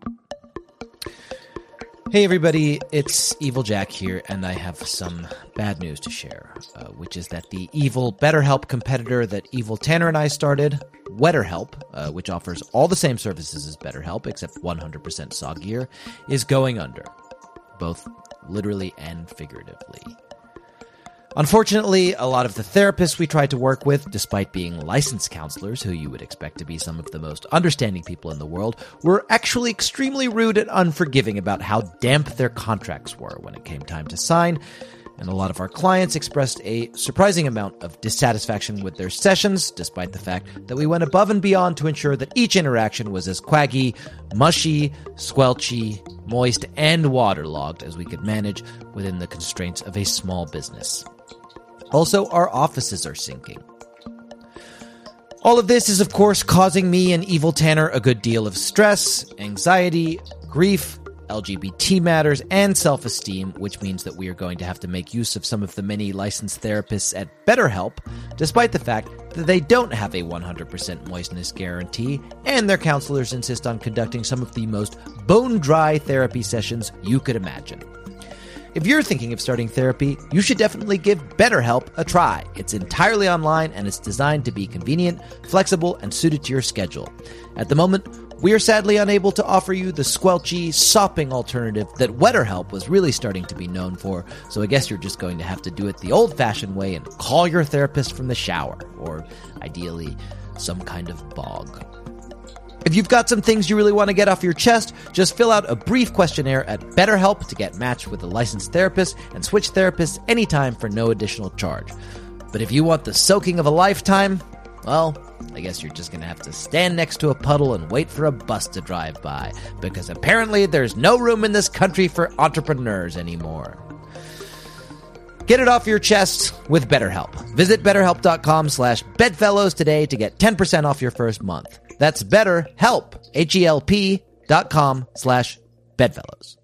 Hey everybody, it's Evil Jack here, and I have some bad news to share, uh, which is that the evil BetterHelp competitor that Evil Tanner and I started, WetterHelp, uh, which offers all the same services as BetterHelp except one hundred percent soggier, is going under, both literally and figuratively. Unfortunately, a lot of the therapists we tried to work with, despite being licensed counselors, who you would expect to be some of the most understanding people in the world, were actually extremely rude and unforgiving about how damp their contracts were when it came time to sign, and a lot of our clients expressed a surprising amount of dissatisfaction with their sessions, despite the fact that we went above and beyond to ensure that each interaction was as quaggy, mushy, squelchy, moist, and waterlogged as we could manage within the constraints of a small business. Also, our offices are sinking. All of this is, of course, causing me and Evil Tanner a good deal of stress, anxiety, grief, L G B T matters, and self-esteem, which means that we are going to have to make use of some of the many licensed therapists at BetterHelp, despite the fact that they don't have a one hundred percent moistness guarantee, and their counselors insist on conducting some of the most bone-dry therapy sessions you could imagine. If you're thinking of starting therapy, you should definitely give BetterHelp a try. It's entirely online and it's designed to be convenient, flexible, and suited to your schedule. At the moment, we are sadly unable to offer you the squelchy, sopping alternative that WetterHelp was really starting to be known for, so I guess you're just going to have to do it the old-fashioned way and call your therapist from the shower, or ideally, some kind of bog. If you've got some things you really want to get off your chest, just fill out a brief questionnaire at BetterHelp to get matched with a licensed therapist and switch therapists anytime for no additional charge. But if you want the soaking of a lifetime, well, I guess you're just going to have to stand next to a puddle and wait for a bus to drive by, because apparently there's no room in this country for entrepreneurs anymore. Get it off your chest with BetterHelp. Visit betterhelp.com slash bedfellows today to get ten percent off your first month. That's BetterHelp, H-E-L-P dot com slash bedfellows.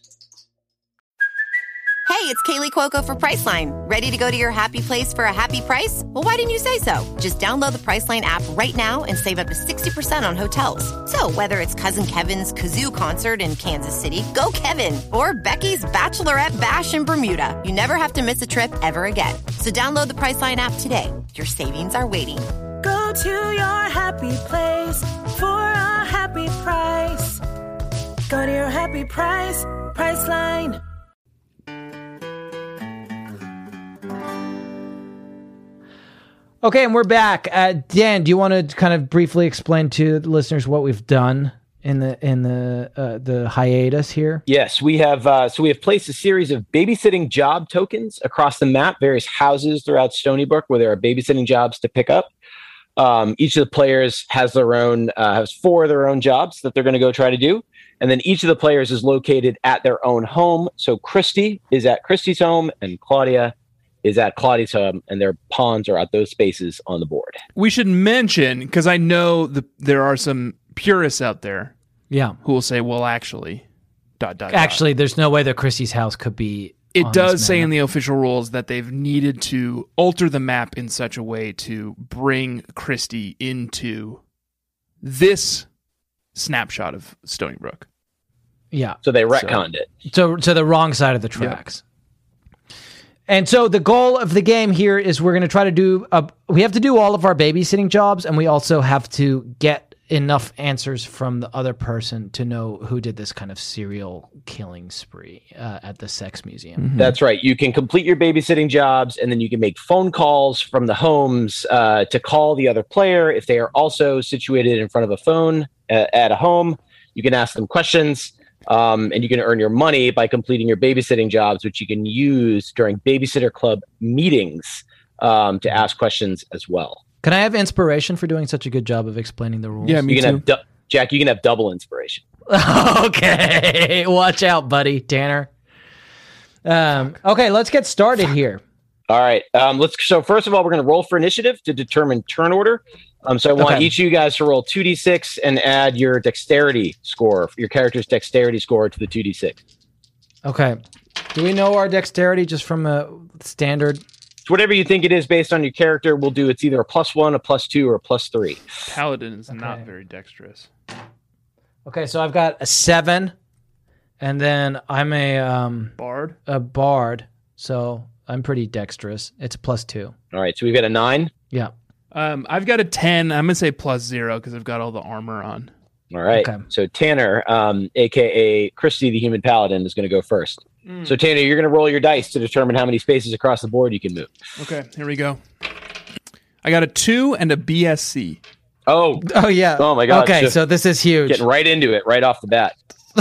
Hey, it's Kaylee Cuoco for Priceline. Ready to go to your happy place for a happy price? Well, why didn't you say so? Just download the Priceline app right now and save up to sixty percent on hotels. So whether it's Cousin Kevin's Kazoo Concert in Kansas City, go Kevin, or Becky's Bachelorette Bash in Bermuda, you never have to miss a trip ever again. So download the Priceline app today. Your savings are waiting. Go to your happy place for a happy price. Go to your happy price, Priceline. Okay, and we're back. Uh, Dan, do you want to kind of briefly explain to the listeners what we've done in the in the uh, the hiatus here? Yes, we have. Uh, so we have placed a series of babysitting job tokens across the map, various houses throughout Stony Brook where there are babysitting jobs to pick up. Um, each of the players has their own, uh, has four of their own jobs that they're going to go try to do. And then each of the players is located at their own home. So Christy is at Christy's home and Claudia is at Claudia's home, and their pawns are at those spaces on the board. We should mention, because I know the, there are some purists out there Yeah. who will say, well, actually, dot, dot, Actually, there's no way that Christy's house could be. It on does this say map. in the official rules that they've needed to alter the map in such a way to bring Christy into this snapshot of Stony Brook. Yeah. So they retconned it. So to the wrong side of the tracks. And so the goal of the game here is we're going to try to do, a, we have to do all of our babysitting jobs, and we also have to get enough answers from the other person to know who did this kind of serial killing spree uh, at the sex museum. Mm-hmm. That's right. You can complete your babysitting jobs, and then you can make phone calls from the homes uh, to call the other player if they are also situated in front of a phone uh, at a home. You can ask them questions, um, and you can earn your money by completing your babysitting jobs, which you can use during Babysitter Club meetings um, to ask questions as well. Can I have inspiration for doing such a good job of explaining the rules? Yeah, me you can too. Have du- Jack, you can have double inspiration. Okay. Watch out, buddy. Tanner. Um, okay, let's get started here. All right. Um, let's. So first of all, we're going to roll for initiative to determine turn order. Um, so I want Okay. each of you guys to roll two d six and add your dexterity score, your character's dexterity score to the two d six. Okay. Do we know our dexterity just from a standard? So whatever you think it is based on your character, we'll do. It's either a plus one, a plus two, or a plus three. Paladin is not Okay. very dexterous. Okay, so I've got a seven, and then I'm a um Bard? a bard, so I'm pretty dexterous. It's a plus two. All right. So we've got a nine. Yeah. Um, I've got a ten. I'm going to say plus zero because I've got all the armor on. All right. Okay. So Tanner, um, aka Christy, the human paladin, is going to go first. Mm. So Tanner, you're going to roll your dice to determine how many spaces across the board you can move. Okay, here we go. I got a two and a B S C. Oh, Oh yeah. Oh, my God. Okay, So- so this is huge. getting right into it right off the bat.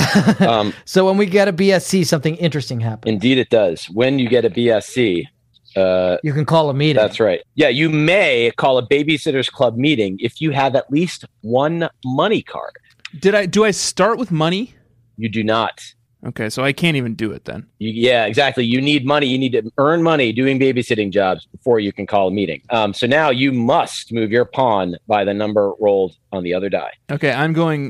Um, So when we get a B S C, something interesting happens. indeed, it does. When you get a B S C, uh, You can call a meeting. that's right. Yeah, you may call a Babysitters Club meeting if you have at least one money card. Did I do I start with money? You do not. Okay, so I can't even do it then. You, yeah, exactly. You need money. You need to earn money doing babysitting jobs before you can call a meeting. Um, so now you must move your pawn by the number rolled on the other die. Okay, I'm going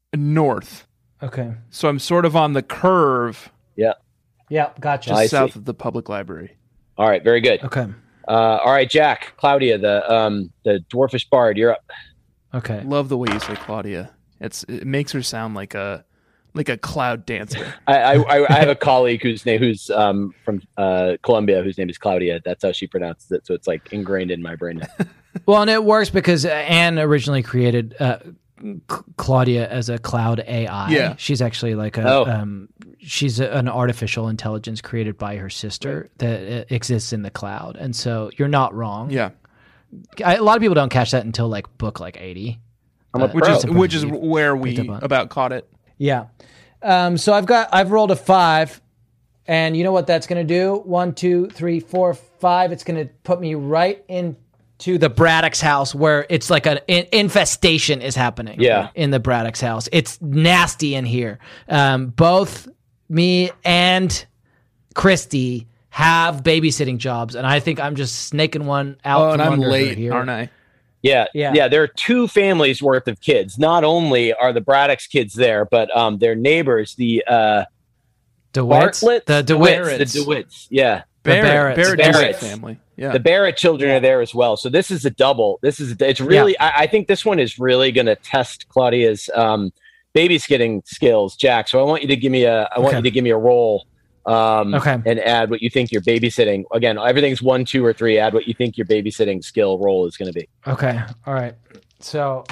north. Okay. So I'm sort of on the curve Yeah. Yeah, gotcha. just I south see. of the public library. All right. Very good. Okay. Uh, all right, Jack, Claudia, the um, the dwarfish bard. You're up. Okay. Love the way you say Claudia. It's it makes her sound like a like a cloud dancer. I, I, I have a colleague whose name who's um, from uh, Colombia, whose name is Claudia. That's how she pronounces it. So it's like ingrained in my brain now. Well, and it works because Anne originally created uh, C- Claudia as a cloud A I. Yeah. She's actually like a Oh. um, she's a, an artificial intelligence created by her sister that uh, exists in the cloud. And so you're not wrong. Yeah. I, a lot of people don't catch that until like book like eighty. I'm a But- Which pro. is which is where we Picked up on- about caught it. Yeah. Um, so I've got I've rolled a five, and you know what that's going to do? One, two, three, four, five. It's going to put me right into the Braddock's house where it's like an in- infestation is happening. Yeah. In the Braddock's house, it's nasty in here. Um, both me and Christy have babysitting jobs, and I think I'm just snaking one out. Oh, and from I'm under her late, here. aren't I? Yeah, Yeah. yeah, There are two families worth of kids. Not only are the Braddock's kids there, but um, their neighbors, the uh, DeWitts, Bartletts, the DeWitts, DeWitts. the DeWitts. Yeah, Barrett, Barretts. Barrett, Barretts. Barrett family. Yeah. the Barrett children are there as well. So this is a double. This is a, it's really. I, I think this one is really going to test Claudia's um, babysitting skills, Jack. So I want you to give me a. I want Okay. you to give me a roll. Um, Okay. And add what you think your babysitting. Again, everything's one, two, or three. Add what you think your babysitting skill roll is going to be. Okay. All right. So,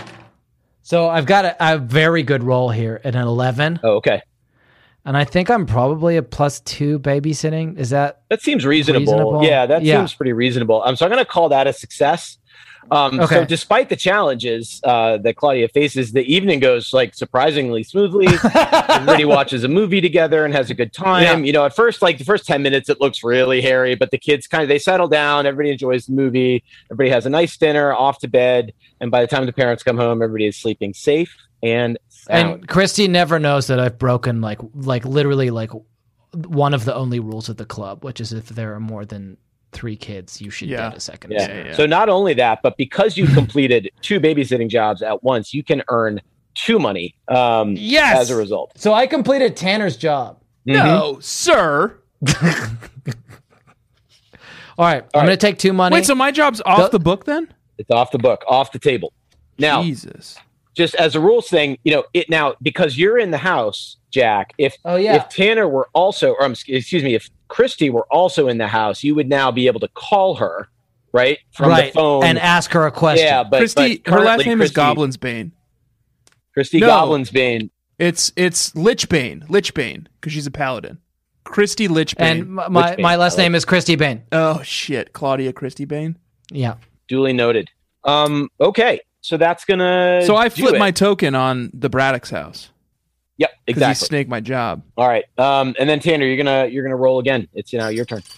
so I've got a, a very good roll here at an eleven, Oh, okay. and I think I'm probably a plus two babysitting. Is that That seems reasonable. Reasonable? Yeah, that Yeah. seems pretty reasonable. Um, so I'm going to call that a success. Um, Okay. So despite the challenges uh, that Claudia faces, the evening goes like surprisingly smoothly. Everybody watches a movie together and has a good time. Yeah. You know, at first, like the first ten minutes, it looks really hairy, but the kids kind of they settle down. Everybody enjoys the movie. Everybody has a nice dinner, off to bed, and by the time the parents come home, everybody is sleeping safe and sound. and Christy never knows that I've broken like like literally like one of the only rules of the club, which is if there are more than three kids, you should Yeah. get a second. Yeah. assistant. yeah. So not only that, but because you completed two babysitting jobs at once, you can earn two money um, Yes! as a result. So I completed Tanner's job. No, sir. All right, I'm right. going to take two money. Wait, so my job's off The- the book then? It's off the book, off the table. Now, Jesus. just as a rules thing, you know, it now because you're in the house, Jack. If Oh, yeah. if Tanner were also, or um, excuse me, if Christy were also in the house, you would now be able to call her, right, from right, the phone and ask her a question. Yeah, but Christy, but her last currently name is Christy- Goblin's Bane. Christy No. Goblin's Bane. It's it's Lichbane. Lichbane, because she's a paladin. Christy Lichbane. And my my, Bane? my last I like name is Christy Bane. oh shit, Claudia Christy Bane. Yeah. Duly noted. Um, okay, so that's gonna. So I do flipped it. my token on the Braddock's house Yep, because he exactly. snaked my job. All right, um, and then Tanner, you're gonna you're gonna roll again. It's you know your turn.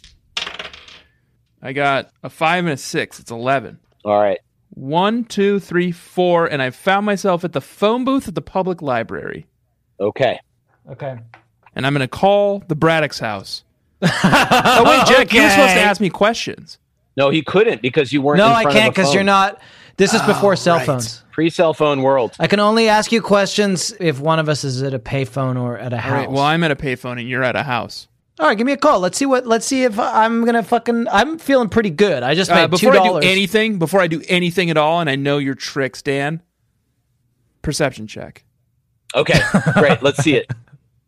I got a five and a six. It's eleven. All right. One, two, three, four, and I found myself at the phone booth at the public library. Okay. Okay. And I'm going to call the Braddock's house. Oh, wait, Jack, you were supposed to ask me questions. No, he couldn't because you weren't. No, in I front can't of a because phone. you're not. This is before cell right. phones. Pre-cell phone world. I can only ask you questions if one of us is at a payphone or at a All house. right, well, I'm at a payphone and you're at a house. All right, give me a call. Let's see what. Let's see if I'm gonna fucking. I'm feeling pretty good. I just made Uh, two before I do dollars. anything, before I do anything at all, and I know your tricks, Dan, perception check. Okay, great. Let's see it.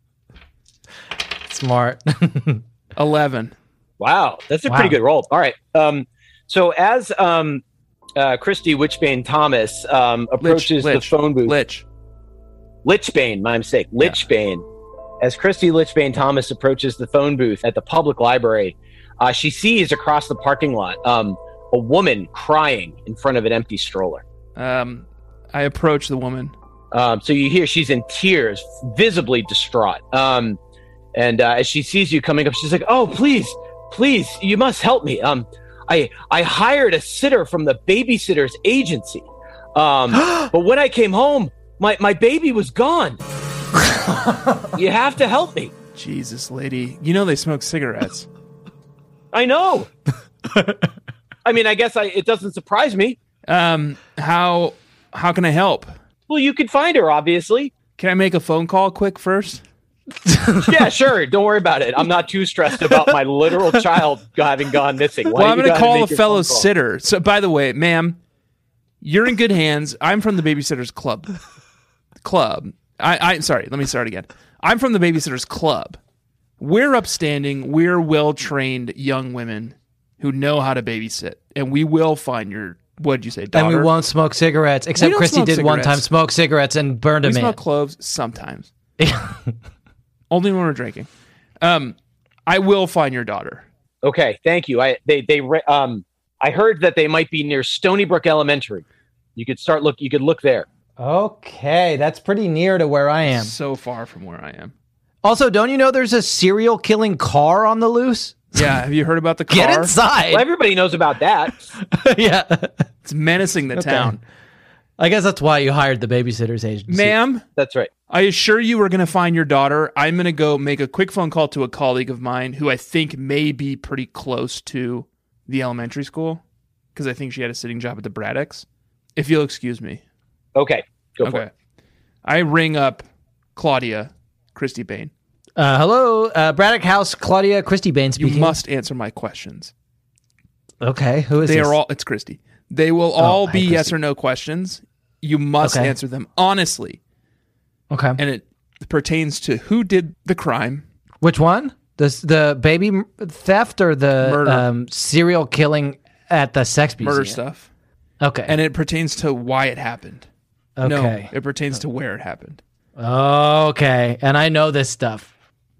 Smart. eleven. Wow, that's a Wow. pretty good roll. All right. Um, so as um, uh, Christy Witchbane Thomas um, approaches Lich, the phone booth, Lich. Lichbane, my mistake, Lichbane. As Christy Lichbane Thomas approaches the phone booth at the public library, uh, she sees across the parking lot um, a woman crying in front of an empty stroller. Um, I approach the woman. Um, so you hear she's in tears, visibly distraught. Um, and uh, as she sees you coming up, she's like, "Oh, please, please, you must help me. Um, I I hired a sitter from the babysitter's agency, um, but when I came home, my my baby was gone. You have to help me." Jesus, lady. You know they smoke cigarettes. I know. I mean, I guess I, it doesn't surprise me. Um, how how can I help? Well, you could find her, obviously. Can I make a phone call quick first? Yeah, sure. Don't worry about it. I'm not too stressed about my literal child having gone missing. Why Well, do I'm you going to gotta call a make your fellow phone call? sitter. So, by the way, ma'am, you're in good hands. I'm from the Babysitters Club. Club. I, I sorry. Let me start again. I'm from the Babysitters Club. We're upstanding. We're well-trained young women who know how to babysit, and we will find your. What did you say, daughter? And we won't smoke cigarettes, except don't Christy smoke did one time cigarettes. smoke cigarettes and burned We a man. smoke cloves sometimes. Only when we're drinking. Um, I will find your daughter. Okay, thank you. I they they re- um I heard that they might be near Stony Brook Elementary. You could start look. You could look there. Okay, that's pretty near to where I am. So far from where I am. Also, don't you know there's a serial killing car on the loose? Yeah, have you heard about the car? Get inside. Well, everybody knows about that. Yeah. It's menacing the Okay. town. I guess that's why you hired the babysitter's agency. Ma'am, That's right. I assure you we're going to find your daughter. I'm going to go make a quick phone call to a colleague of mine who I think may be pretty close to the elementary school because I think she had a sitting job at the Braddock's. If you'll excuse me. Okay, go for Okay. it. I ring up Claudia Christy Bane. Uh, hello, uh, Braddock House, Claudia Christy Bane You speaking. must answer my questions. Okay, who is They this? are all, it's Christy. They will all hi, be yes Christy. or no questions. You must Okay. answer them honestly. Okay. And it pertains to who did the crime. Which one? The the baby m- theft or the Murder. um, serial killing at the sex museum? Murder stuff. Okay. And it pertains to why it happened. okay. No, it pertains to where it happened. Okay. And I know this stuff.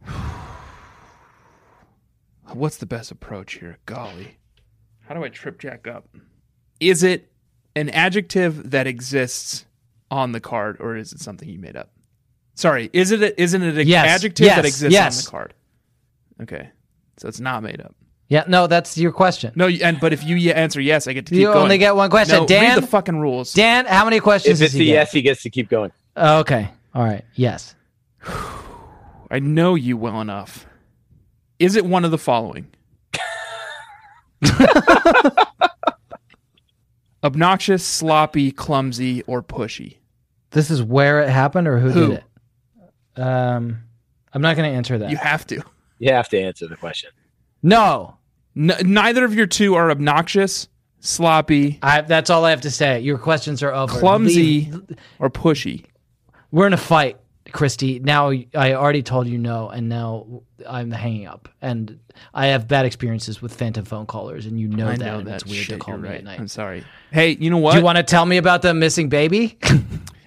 What's the best approach here? Golly. How do I trip Jack up? Is it an adjective that exists on the card, or is it something you made up? Sorry, is it a, isn't it an Yes. adjective Yes. that exists Yes. on the card? Okay. So it's not made up. Yeah. No, that's your question. No, you- and but if you ye- answer yes, I get to keep You going. only get one question. No, Dan? read the fucking rules. Dan, how many questions If it's does a he yes, he gets to keep going. get? Okay. All right. Yes. I know you well enough. Is it one of the following? Obnoxious, sloppy, clumsy, or pushy? This is where it happened or who, Who? did it? Um, I'm not going to answer that. You have to. You have to answer the question. No. N- neither of your two are obnoxious, sloppy, I, that's all I have to say. Your questions are over. clumsy, Leave- or pushy. We're in a fight, Christy. Now I already told you no, and now I'm hanging up. And I have bad experiences with phantom phone callers, and you know I that. know and that it's weird shit. to call You're me right. at night. I'm sorry. Hey, you know what? Do you want to tell me about the missing baby?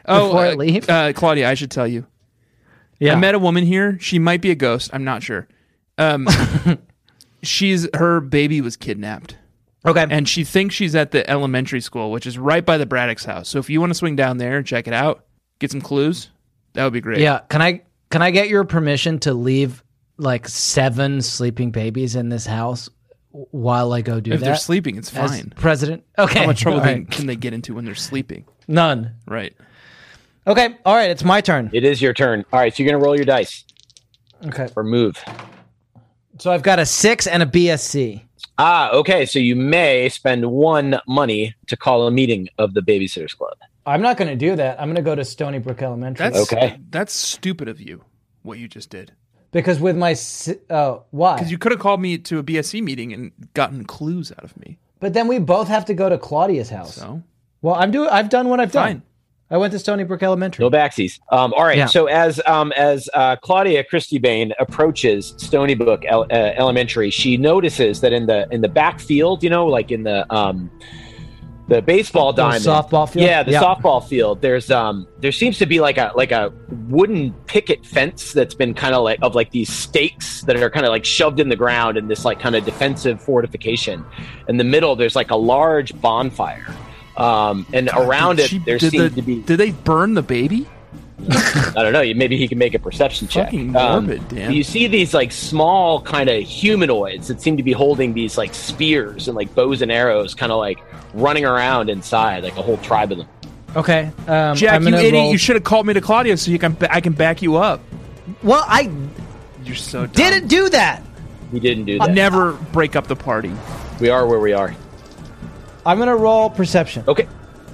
Oh, before I uh, leave? uh, Claudia, I should tell you. Yeah. I met a woman here. She might be a ghost. I'm not sure. Um, she's her baby was kidnapped. Okay. And she thinks she's at the elementary school, which is right by the Braddock's house. So if you want to swing down there and check it out, get some clues, that would be great. Yeah. Can I can I get your permission to leave like seven sleeping babies in this house while I go do If that? they're sleeping, it's as fine. president? Okay. How much trouble All they- right. can they get into when they're sleeping? None. Right. Okay. All right. It's my turn. It is your turn. All right, so you're gonna roll your dice Okay. or move. So I've got a six and a B S C. Ah, okay. So you may spend one money to call a meeting of the Babysitters Club. I'm not going to do that. I'm going to go to Stony Brook Elementary. That's Okay. That's stupid of you, what you just did. Because with my si- oh why? Because you could have called me to a B S C meeting and gotten clues out of me. But then we both have to go to Claudia's house. So Well, I'm doing. I've done what I've Fine. done. I went to Stony Brook Elementary. No backsies. Um, all right. Yeah. So as um, as uh, Claudia Christie Bain approaches Stony Brook El- uh, Elementary, she notices that in the in the back field, you know, like in the um, the baseball The diamond, softball field? Yeah, the Yeah. softball field. There's um, there seems to be like a like a wooden picket fence that's been kind of like of like these stakes that are kind of like shoved in the ground in this like kind of defensive fortification. In the middle, there's like a large bonfire. Um, and God, around did it, she- there did seems the- to be. Did they burn the baby? I don't know. Maybe he can make a perception check. Fucking morbid, Dan. You see these like small kind of humanoids that seem to be holding these like spears and like bows and arrows, kind of like running around inside, like a whole tribe of them. Okay. Um, Jack, I'm you gonna idiot! roll- You should have called me to Claudia so you can I can back you up. Well, I You're so dumb. didn't do that. We didn't do that. Never break up the party. We are where we are. I'm gonna roll perception. Okay.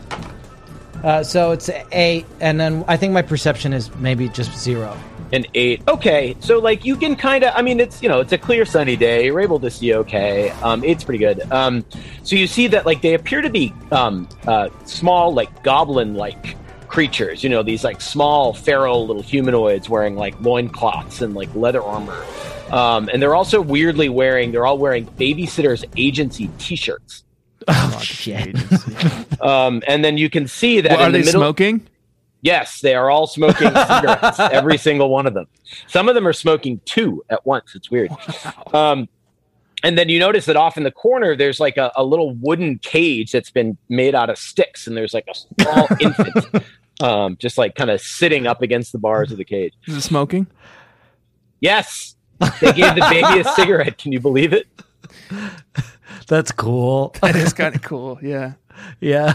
Uh, so it's eight, and then I think my perception is maybe just zero. An eight. Okay, so like you can kind of, I mean, it's you know, it's a clear sunny day. You're able to see okay. Um, it's pretty good. Um, so you see that like they appear to be um, uh, small, like goblin-like creatures. You know, these like small, feral little humanoids wearing like loincloths and like leather armor. Um, and they're also weirdly wearing. They're all wearing Babysitters Agency T-shirts. Oh shit! Um, and then you can see that Well, in are the they middle. smoking? Yes, they are all smoking cigarettes, every single one of them. Some of them are smoking two at once. It's weird. Um, and then you notice that off in the corner, there's like a, a little wooden cage that's been made out of sticks, and there's like a small infant um, just like kind of sitting up against the bars of the cage. Is it smoking? Yes, they gave the baby a cigarette. Can you believe it? That's cool. That is kind of cool. Yeah. Yeah.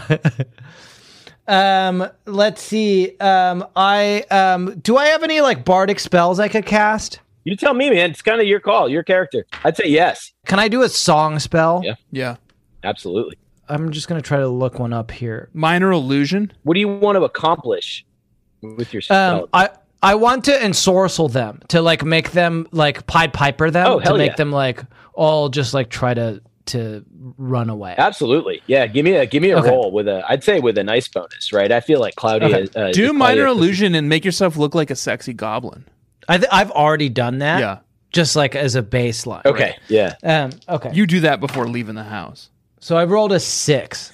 um. Let's see. Um. I um. Do I have any like bardic spells I could cast? You tell me, man. It's kind of your call, your character. I'd say yes. Can I do a song spell? Yeah. Yeah. Absolutely. I'm just gonna try to look one up here. Minor illusion. What do you want to accomplish with your spell? Um. I. I want to ensorcel them to like make them like Pied Piper them Oh, to hell make yeah. them like all just like try to to run away. Absolutely, yeah. Give me a give me a Okay. roll with a. I'd say with a nice bonus, right? I feel like Claudia. Okay. Uh, Do Claudia- minor illusion and make yourself look like a sexy goblin. I th- I've already done that. Yeah. Just like as a baseline. Okay, yeah. Um. Okay. You do that before leaving the house. so I rolled a six,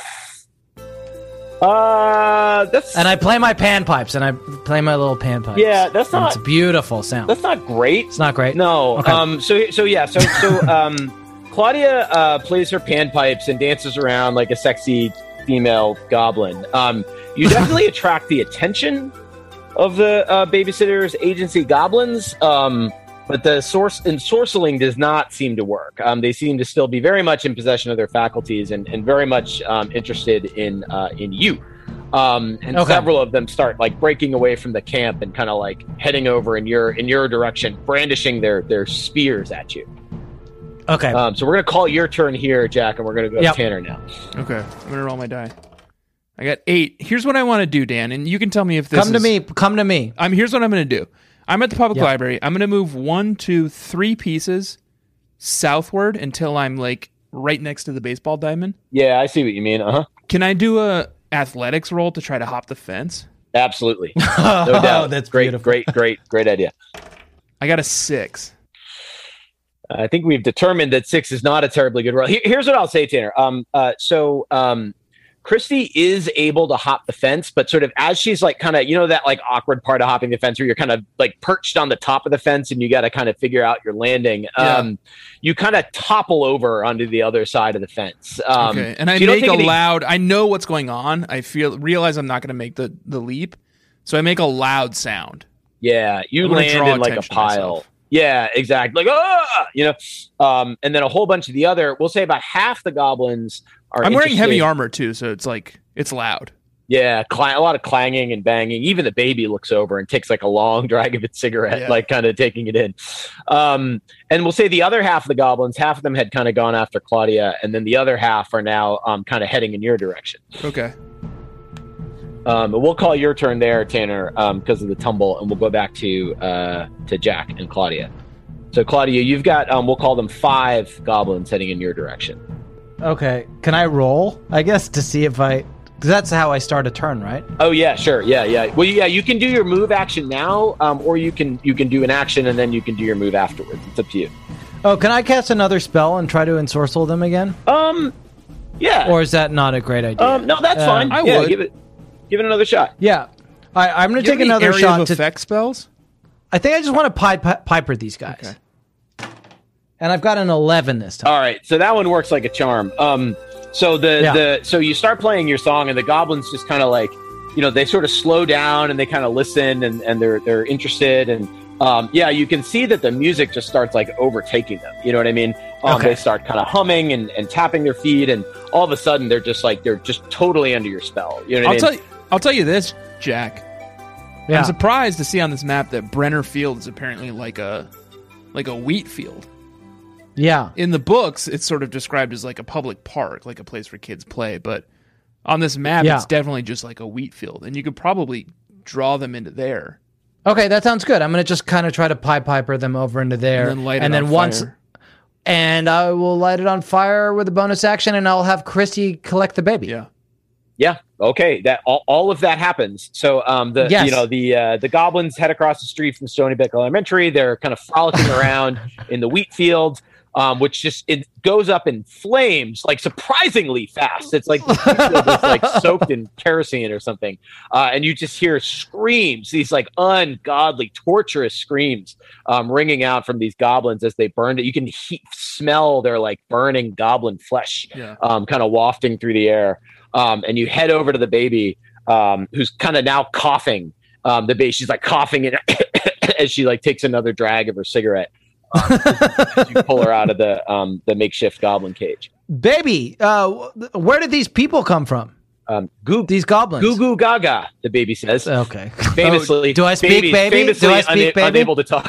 Uh, that's and I play my panpipes, and I play my little panpipes. Yeah, that's And not- It's a beautiful sound. that's not great. It's not great. No. Okay. Um. So so yeah. So so um, Claudia uh, plays her panpipes and dances around like a sexy female goblin. Um. You definitely attract the attention of the uh, Babysitters Agency goblins. Um. But the source ensorceling does not seem to work. Um, they seem to still be very much in possession of their faculties and, and very much um, interested in uh, in you. Um, and Okay. several of them start like breaking away from the camp and kind of like heading over in your in your direction, brandishing their their spears at you. Okay. Um, so we're gonna call your turn here, Jack, and we're gonna go Yep. to Tanner now. Okay. I'm going to roll my die. I got eight. Here's what I want to do, Dan, and you can tell me if this come to is- me. Come to me. I'm here's what I'm going to do. I'm at the public Yep. library. I'm going to move one, two, three pieces southward until I'm like right next to the baseball diamond. Yeah, I see what you mean. Uh huh. Can I do a athletics roll to try to hop the fence? Absolutely. No doubt. Oh, that's great, beautiful. great, great, great idea. I got a six. I think we've determined that six is not a terribly good roll. Here- Here's what I'll say, Tanner. Um, uh, so um, Christy is able to hop the fence, but sort of as she's like kind of, you know, that like awkward part of hopping the fence where you're kind of like perched on the top of the fence and you got to kind of figure out your landing. Yeah. Um, you kind of topple over onto the other side of the fence. Um, Okay, and I so you don't make a take any- loud. I know what's going on. I feel realize I'm not going to make the the leap, so I make a loud sound. Yeah, you I'm gonna land draw in like a attention to pile. myself. Yeah, exactly. Like, ah, you know, um, and then a whole bunch of the other. We'll say about half the goblins are. I'm wearing heavy interested- armor too, so it's like it's loud. Yeah, clang, a lot of clanging and banging. Even the baby looks over and takes like a long drag of its cigarette, Yeah. like kind of taking it in. Um, and we'll say the other half of the goblins, half of them had kind of gone after Claudia, and then the other half are now um, kind of heading in your direction. Okay. Um, but we'll call your turn there, Tanner, um, because of the tumble, and we'll go back to uh, to Jack and Claudia. So, Claudia, you've got um, we'll call them five goblins heading in your direction. Okay, can I roll? I guess to see if I, because that's how I start a turn, right? Oh yeah, sure, yeah, yeah. Well, yeah, you can do your move action now, um, or you can you can do an action and then you can do your move afterwards. It's up to you. Oh, can I cast another spell and try to ensorcel them again? Um, yeah. Or is that not a great idea? um, no, that's Um, fine. I yeah, would. give it give it another shot. Yeah, I, I'm going Do to you take have any another area shot of to. effect spells. I think I just want to pipe, piper these guys. Okay. And I've got an eleven this time. All right, so that one works like a charm. Um, so the Yeah. the so you start playing your song, and the goblins just kind of like, you know, they sort of slow down and they kind of listen, and, and they're they're interested, and um, yeah, you can see that the music just starts like overtaking them. You know what I mean? Um, Okay. They start kind of humming and, and tapping their feet, and all of a sudden they're just like they're just totally under your spell. You know what I'll I mean? tell you. I'll tell you this, Jack. Yeah. I'm surprised to see on this map that Brenner Field is apparently like a like a wheat field. Yeah. In the books, it's sort of described as like a public park, like a place where kids play. But on this map, Yeah. it's definitely just like a wheat field, and you could probably draw them into there. Okay, that sounds good. I'm going to just kind of try to pipe piper them over into there. And then light it and then on once, fire. and I will light it on fire with a bonus action, and I'll have Christy collect the baby. Yeah. Yeah. Okay. That all, all of that happens. So um the Yes. you know the uh, the goblins head across the street from Stony Brook Elementary. They're kind of frolicking around in the wheat field, um, which just it goes up in flames like surprisingly fast. It's like the wheat field is like soaked in kerosene or something, uh, and you just hear screams, these like ungodly, torturous screams, um, ringing out from these goblins as they burned it. You can he- smell their like burning goblin flesh, Yeah. um, kind of wafting through the air. Um, and you head over to the baby, um, who's kind of now coughing. Um, the baby, she's like coughing in as she like takes another drag of her cigarette. Um, as you pull her out of the um, the makeshift goblin cage. Baby, uh, where did these people come from? Um, goo These goblins. goo goo gaga. The baby says. Okay. Famously, Oh, do I speak, baby? Famously Do I speak, una- baby? unable to talk.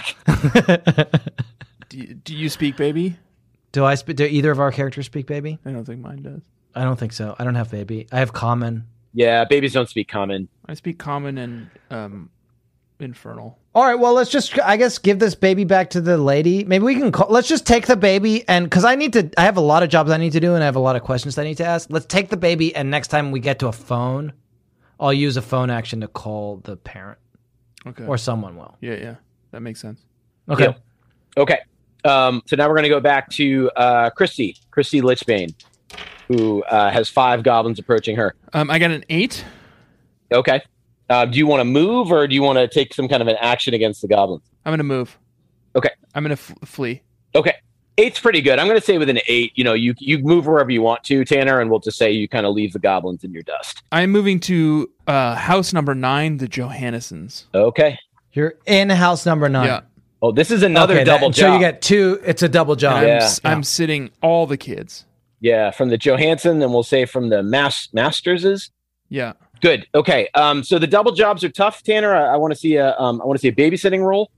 Do you, do you speak, baby? Do I speak? Do either of our characters speak baby? I don't think mine does. I don't think so. I don't have baby. I have common. Yeah, babies don't speak common. I speak common and um, infernal. All right. Well, let's just, I guess, give this baby back to the lady. Maybe we can call, let's just take the baby and, because I need to, I have a lot of jobs I need to do and I have a lot of questions I need to ask. Let's take the baby, and next time we get to a phone, I'll use a phone action to call the parent Okay. or someone will. yeah, yeah, that makes sense. Okay. Yep. Okay. Um, so now we're going to go back to uh, Christy, Christy Lichbane, who uh, has five goblins approaching her. Um, I got an eight. Okay. Uh, do you want to move, or do you want to take some kind of an action against the goblins? I'm gonna move. Okay. I'm gonna f- flee. Okay. Eight's pretty good. I'm going to say with an eight, you know, you you move wherever you want to, Tanner, and we'll just say you kind of leave the goblins in your dust. I'm moving to uh, house number nine, the Johannessons. Okay. You're in house number nine. Yeah. Oh, this is another Okay, double that, job. So you get two, it's a double job. And I'm, Yeah. s- I'm sitting all the kids. Yeah, from the Johansson, and we'll say from the Mas- Masterses. Yeah. Good. Okay. Um, so the double jobs are tough, Tanner. I, I want to see a um, I want to see a babysitting roll.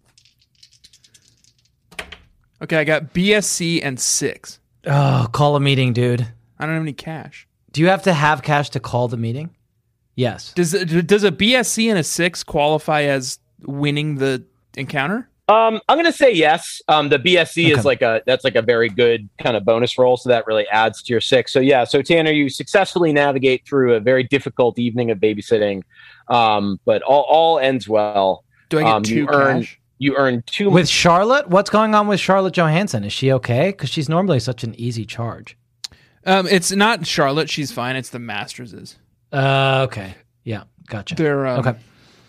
Okay, I got B S C and six. Oh, call a meeting, dude. I don't have any cash. Do you have to have cash to call the meeting? Yes. Does does a B S C and a six qualify as winning the encounter? Um, I'm going to say yes. Um, the B S C Okay. is like a that's like a very good kind of bonus roll, so that really adds to your six. So yeah, so Tanner, you successfully navigate through a very difficult evening of babysitting, um, but all all ends well. Do I get Um, two you earn cash? you earn two. With Charlotte? What's going on with Charlotte Johansson? Is she okay? Because she's normally such an easy charge. Um, it's not Charlotte. She's fine. It's the Masterses. Uh, okay. Yeah, gotcha. They're um, okay.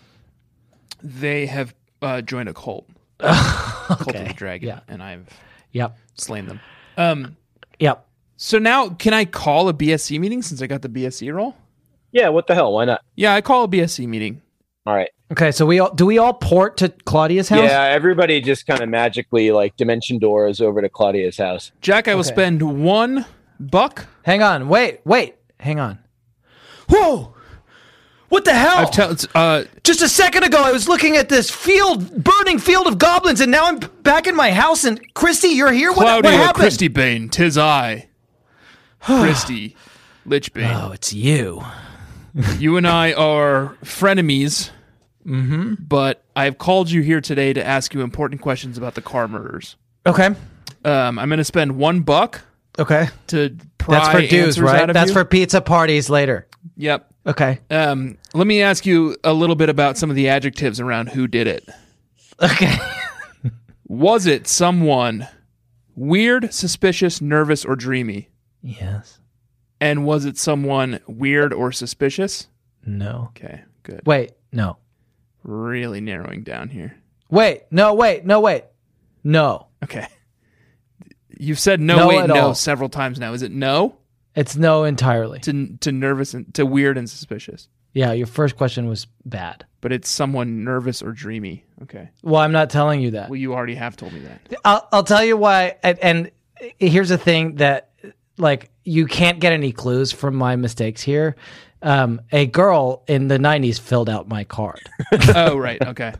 They have uh, joined a cult. Cult of the Dragon. Yeah. And I've Yep. slain them. Um, Yep. so now, can I call a B S C meeting since I got the B S C role? Yeah, what the hell? Why not? Yeah, I call a B S C meeting. All right. Okay, so we all do we all port to Claudia's house? Yeah, everybody just kind of magically like dimension doors over to Claudia's house. Jack, I will Okay. spend one buck. Hang on. Wait. Wait. Hang on. Whoa! What the hell? I've tell, uh, Just a second ago, I was looking at this field, burning field of goblins, and now I'm back in my house. And Christy, you're here. What, what Claudia happened? Christy Bane, tis I. Christy Lichbane. Oh, it's you. You and I are frenemies, Mm-hmm. but I've called you here today to ask you important questions about the car murders. Okay. Um, I'm going to spend one buck Okay. to pry That's for dues, answers right? out of That's you. for pizza parties later. Yep. Okay. Um, let me ask you a little bit about some of the adjectives around who did it. Okay. Was it someone weird, suspicious, nervous, or dreamy? Yes. And was it someone weird or suspicious? No. Okay, good. Wait. No. Really narrowing down here. Wait. No. Wait. No. Wait. No. Okay. You've said no, No wait, at no all. several times now. Is it no It's no entirely. to to nervous and to weird and suspicious? Yeah, your first question was bad. But it's someone nervous or dreamy. Okay. Well, I'm not telling you that. Well, you already have told me that. I'll, I'll tell you why. And, and here's the thing that, like, you can't get any clues from my mistakes here. Um, a girl in the nineties filled out my card. Oh, right. Okay.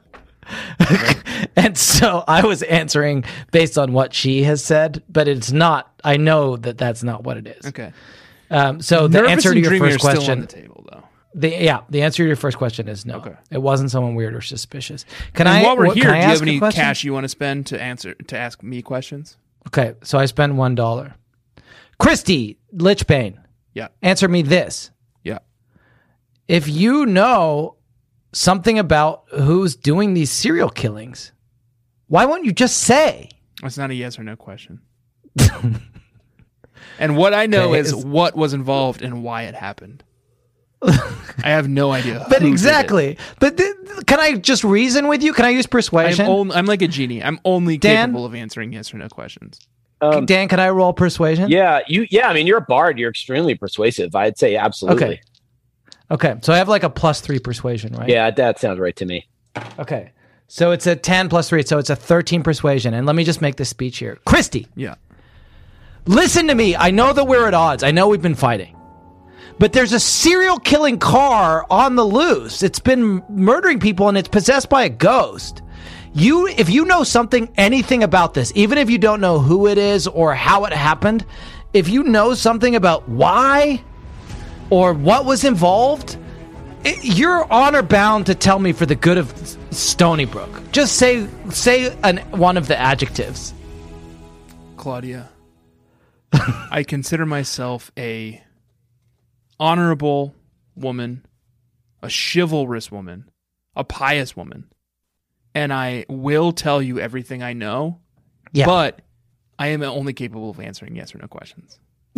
And so I was answering based on what she has said, but it's not. I know that that's not what it is. Okay. Um, so the Nervous answer to and your dreamy first are still on question, the table, though. the, yeah, the answer to your first question is no. Okay. It wasn't someone weird or suspicious. Can And I? while we're what- here, can do I you have ask a any question? cash you want to spend to answer to ask me questions? Okay, so I spend one dollar. Christy Lichbane, Yeah. answer me this: Yeah. if you know something about who's doing these serial killings, why won't you just say? It's not a yes or no question. And what I know Okay, is is- what was involved and why it happened. I have no idea. But who did exactly. But th- can I just reason with you? Can I use it. persuasion? I'm, on, I'm like a genie. I'm only Dan? capable of answering yes or no questions. Um, Dan, can I roll persuasion? yeah, you. Yeah, I mean, you're a bard. You're extremely persuasive. I'd say absolutely. Okay. Okay, so I have like a plus three persuasion, right? Yeah, that sounds right to me. Okay. So it's a ten plus three, so it's a thirteen persuasion. And let me just make this speech here. Christy, Yeah. listen to me. I know that we're at odds. I know we've been fighting. But there's a serial killing car on the loose. It's been murdering people and it's possessed by a ghost. You, if you know something, anything about this, even if you don't know who it is or how it happened, if you know something about why or what was involved, it, you're honor bound to tell me for the good of Stony Brook. Just say say an, one of the adjectives. Claudia, I consider myself a honorable woman, a chivalrous woman, a pious woman, and I will tell you everything I know, Yeah. but I am only capable of answering yes or no questions.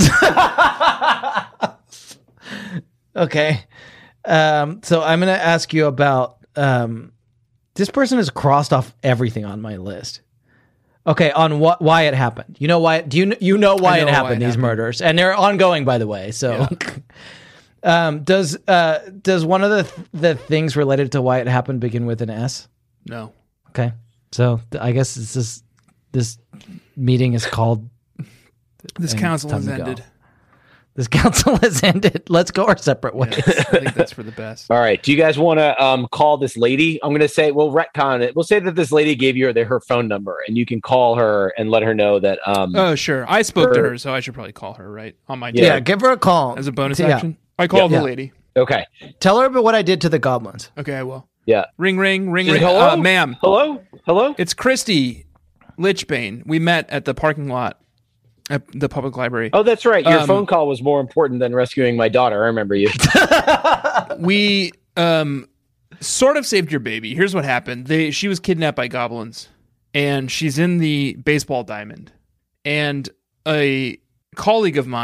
Okay. Um, so I'm going to ask you about um, this person has crossed off everything on my list. Okay, on what why it happened. You know why? Do you kn- you know why I know it why happened? it These happened. murders, and they're ongoing, by the way. So, um, does uh, does one of the th- the things related to why it happened begin with an S? No. Okay, so th- I guess this is this meeting is called. This And council it's has time to go. ended. This council has ended. Let's go our separate ways. Yes, I think that's for the best. All right. Do you guys want to um, call this lady? I'm going to say we'll retcon it. We'll say that this lady gave you her, her phone number, and you can call her and let her know that. Um, Oh, sure. I spoke to Her- her, so I should probably call her, right? On my Yeah. Yeah, turn. give her a call As a bonus Yeah. action. I called Yeah. the lady. okay. Tell her about what I did to the goblins. Okay, I will. Yeah. Ring, ring, ring, Just, ring. hello? Uh, ma'am. Hello. Hello. It's Christy Lichbane. We met at the parking lot at the public library. Oh, that's right. Your Um, phone call was more important than rescuing my daughter. I remember you. We um sort of saved your baby. Here's what happened. They she was kidnapped by goblins and she's in the baseball diamond. And a colleague of mine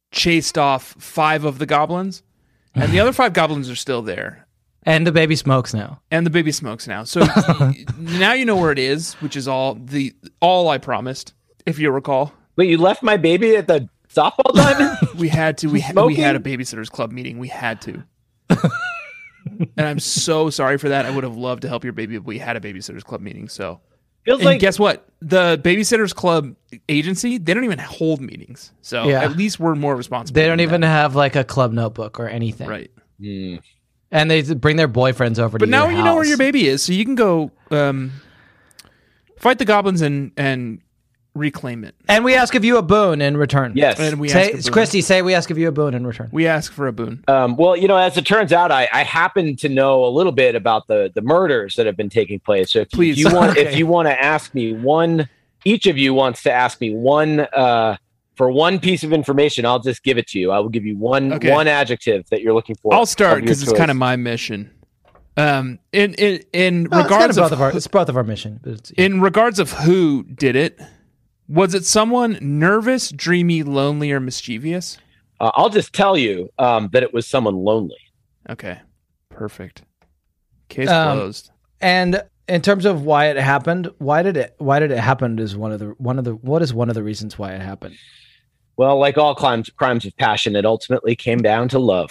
chased off five of the goblins, and the other five goblins are still there. And the baby smokes now. And the baby smokes now. So y- now you know where it is, which is all the all I promised, if you recall. Wait, you left my baby at the softball diamond? We had to. We, ha- we had a babysitters club meeting. We had to. And I'm so sorry for that. I would have loved to help your baby, but we had a babysitters club meeting. So Feels and like guess what? The babysitters club agency, they don't even hold meetings. So Yeah. at least we're more responsible. They don't than even that. have like a club notebook or anything. Right. Hmm. And they bring their boyfriends over to But now your you know where house. your baby is, so you can go um, fight the goblins and and reclaim it. And we ask of you a boon in return. Yes. And we Say, ask a boon. Christy, say we ask of you a boon in return. We ask for a boon. Um, well, you know, as it turns out, I, I happen to know a little bit about the the murders that have been taking place. So if, Please. if you want, Okay. if you want to ask me one, each of you wants to ask me one uh, for one piece of information. I'll just give it to you. I will give you one Okay. one adjective that you're looking for. I'll start of your because it's choice. kind of my mission. Um, in in in No, it's kind regards of of, both of our, it's both of our mission. But it's, in regards of who did it, was it someone nervous, dreamy, lonely, or mischievous? Uh, I'll just tell you um, that it was someone lonely. Okay, perfect. Case Um, closed. And in terms of why it happened, why did it why did it happen is one of the one of the what is one of the reasons why it happened. Well, like all crimes, crimes of passion, it ultimately came down to love.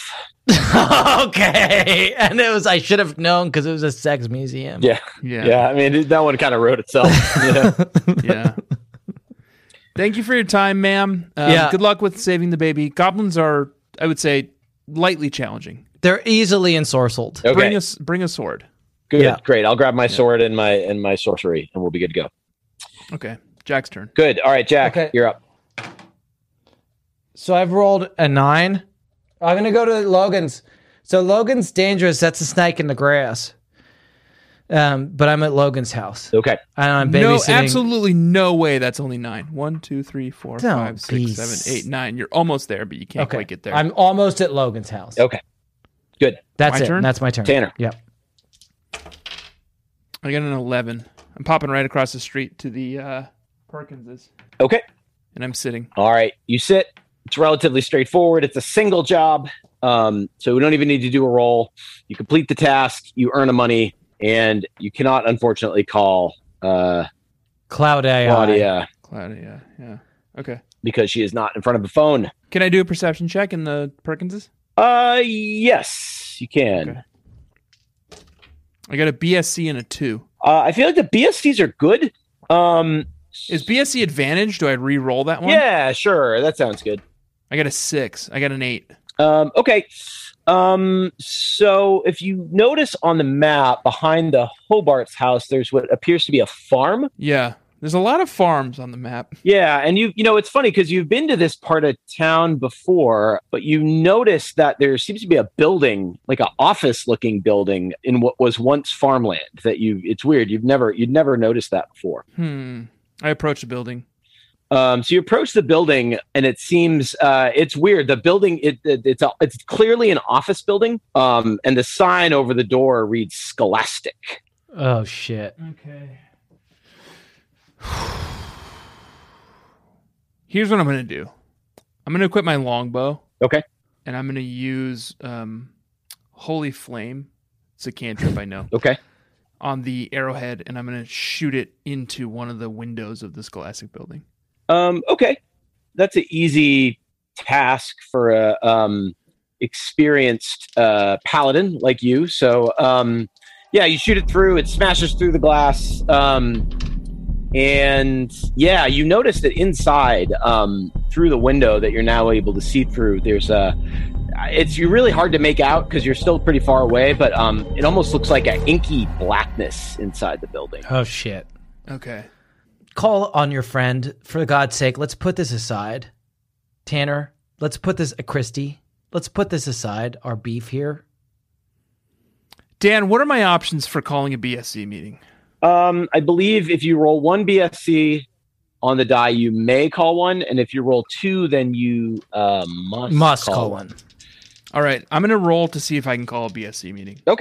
Okay, and it was I should have known because it was a sex museum. Yeah, Yeah, yeah. I mean, that one kind of wrote itself. You know? yeah. Thank you for your time, ma'am. Um, Yeah. Good luck with saving the baby. Goblins are, I would say, lightly challenging. They're easily ensorcelled. Okay, Bring us, bring a sword. good, Yeah. great. I'll grab my sword and my and my sorcery, and we'll be good to go. Okay, Jack's turn. Good. All right, Jack, Okay. you're up. So I've rolled a nine. I'm gonna go to Logan's. So Logan's dangerous. That's a snake in the grass. Um, but I'm at Logan's house Okay. and I'm No, babysitting. absolutely no way. That's only nine. One, two, three, four, Don't five, be six, seven, eight, nine. You're almost there, but you can't Okay, quite get there. I'm almost at Logan's house. Okay. Good. That's My it. turn? That's my turn. Tanner. Yep. I got an eleven. I'm popping right across the street to the uh, Perkinses, Okay. and I'm sitting. All right. You sit. It's relatively straightforward. It's a single job. Um, so we don't even need to do a roll. You complete the task, you earn a money, and you cannot, unfortunately, call uh, Cloud A I. Claudia Claudia, yeah. Okay. because she is not in front of the phone. Can I do a perception check in the Perkinses? Uh, yes, you can. Okay. I got a B S C and a two. Uh, I feel like the B S Cs are good. Um, Is B S C advantage? Do I re-roll that one? yeah, sure. That sounds good. I got a six. I got an eight. Um, okay. Um, so if you notice on the map behind the Hobart's house, there's what appears to be a farm. Yeah. There's a lot of farms on the map. Yeah, and you you know it's funny because you've been to this part of town before, but you notice that there seems to be a building, like an office-looking building, in what was once farmland. That you it's weird. You've never you'd never noticed that before. Hmm. I approach the building. Um, so you approach the building, and it seems uh, it's weird. The building it, it it's a, it's clearly an office building, um, and the sign over the door reads Scholastic. Oh shit. Okay. Here's what I'm going to do. I'm going to equip my longbow, Okay. and I'm going to use um, Holy Flame. It's a cantrip, I know. Okay. On the arrowhead, and I'm going to shoot it into one of the windows of the Scholastic building. Um, okay. That's an easy task for a um, experienced uh, paladin like you. So, um, yeah, you shoot it through. It smashes through the glass. Um, and, yeah, you notice that inside, um, through the window that you're now able to see through, there's a... It's really hard to make out because you're still pretty far away, but um, it almost looks like an inky blackness inside the building. Oh shit. Okay. Call on your friend. For God's sake, let's put this aside. Tanner, let's put this, uh, Christy, let's put this aside, our beef here. Dan, what are my options for calling a B S C meeting? Um, I believe if you roll one B S C on the die, you may call one, and if you roll two, then you uh, must Must call, call one. one. All right. I'm going to roll to see if I can call a B S C meeting. Okay,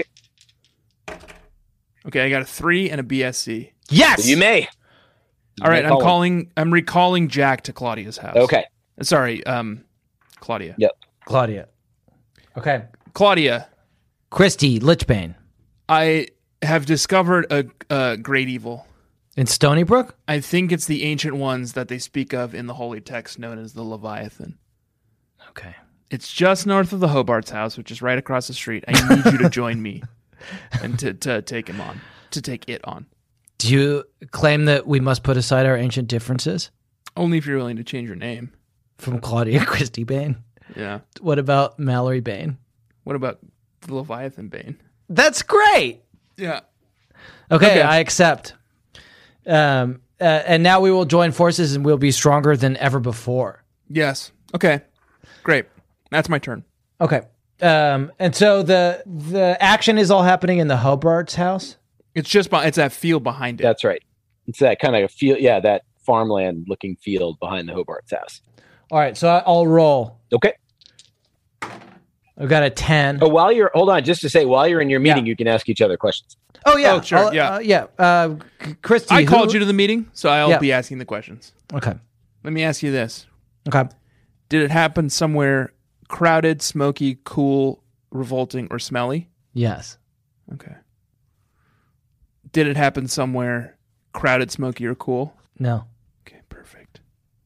Okay, I got a three and a B S C. Yes! you may. You All right, may I'm call one. calling. I'm recalling Jack to Claudia's house. Okay, Sorry, um, Claudia. Yep. Claudia. Okay. Claudia, Christy Lichbane. I have discovered a, a great evil. In Stony Brook? I think it's the ancient ones that they speak of in the holy text known as the Leviathan. Okay. It's just north of the Hobart's house, which is right across the street. I need you to join me and to, to take him on, to take it on. Do you claim that we must put aside our ancient differences? Only if you're willing to change your name. From Claudia Christy Bane? Yeah. What about Mallory Bane? What about the Leviathan Bane? That's great. Yeah. Okay, Okay. I accept. Um, uh, and now we will join forces and we'll be stronger than ever before. Yes. Okay. Great. That's my turn. Okay. Um, and so the the action is all happening in the Hobart's house? It's just be- it's that field behind it. That's right. It's that kind of field. Yeah, that farmland looking field behind the Hobart's house. All right, so I- I'll roll. Okay. I've got a ten. Oh, while you're hold on, just to say, while you're in your meeting, Yeah. you can ask each other questions. Oh, yeah. Oh, sure, I'll- yeah. Uh, yeah. Uh, C- Christy. I who- called you to the meeting, so I'll Yeah. be asking the questions. Okay. Let me ask you this. Okay. Did it happen somewhere crowded, smoky, cool, revolting, or smelly? Yes. Okay. Did it happen somewhere crowded, smoky, or cool? No. Okay, perfect.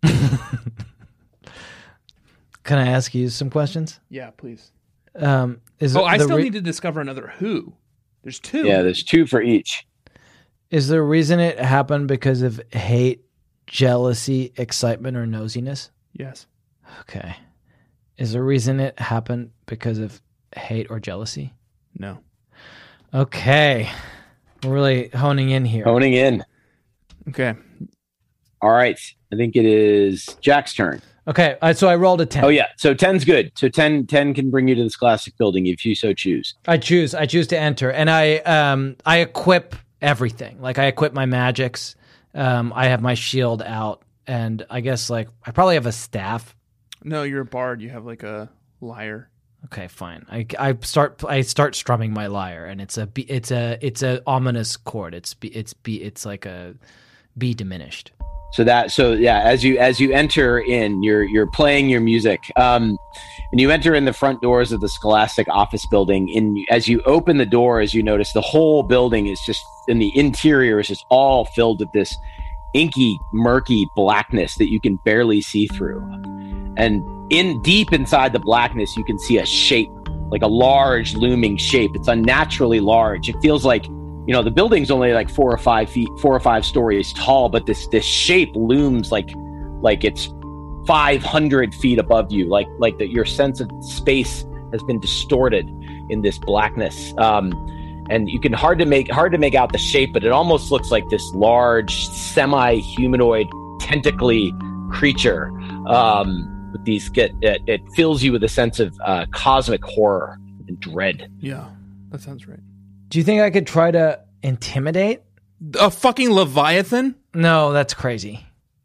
Can I ask you some questions? Yeah, please. Um, is Oh, I the still re- need to discover another who. There's two. Yeah, there's two for each. Is the reason it happened because of hate, jealousy, excitement, or nosiness? Yes. Okay. Is the reason it happened because of hate or jealousy? No. Okay. We're really honing in here. Honing in. Okay. All right. I think it is Jack's turn. Okay. Uh, so I rolled a ten. Oh, yeah. So ten's good. So ten, ten can bring you to this classic building if you so choose. I choose. I choose to enter, and I um I equip everything. Like I equip my magics. Um, I have my shield out, and I guess like I probably have a staff. No, you're a bard. You have like a lyre. Okay, fine. I, I start I start strumming my lyre, and it's a B, it's a it's a ominous chord. It's B, it's B, it's like a B diminished. So that, so yeah, as you as you enter in, you're you're playing your music, um, and you enter in the front doors of the Scholastic office building. And as you open the door, as you notice, the whole building is just in the interior is just all filled with this inky, murky blackness that you can barely see through. And in deep inside the blackness, you can see a shape, like a large looming shape. It's unnaturally large. It feels like, you know, the building's only like four or five feet, four or five stories tall, but this this shape looms like like it's five hundred feet above you, like like that your sense of space has been distorted in this blackness. Um, and you can hard to make hard to make out the shape, but it almost looks like this large, semi-humanoid, tentacly creature. Um, with these get it, it fills you with a sense of uh, cosmic horror and dread. Yeah, that sounds right. Do you think I could try to intimidate? A fucking Leviathan? No, that's crazy.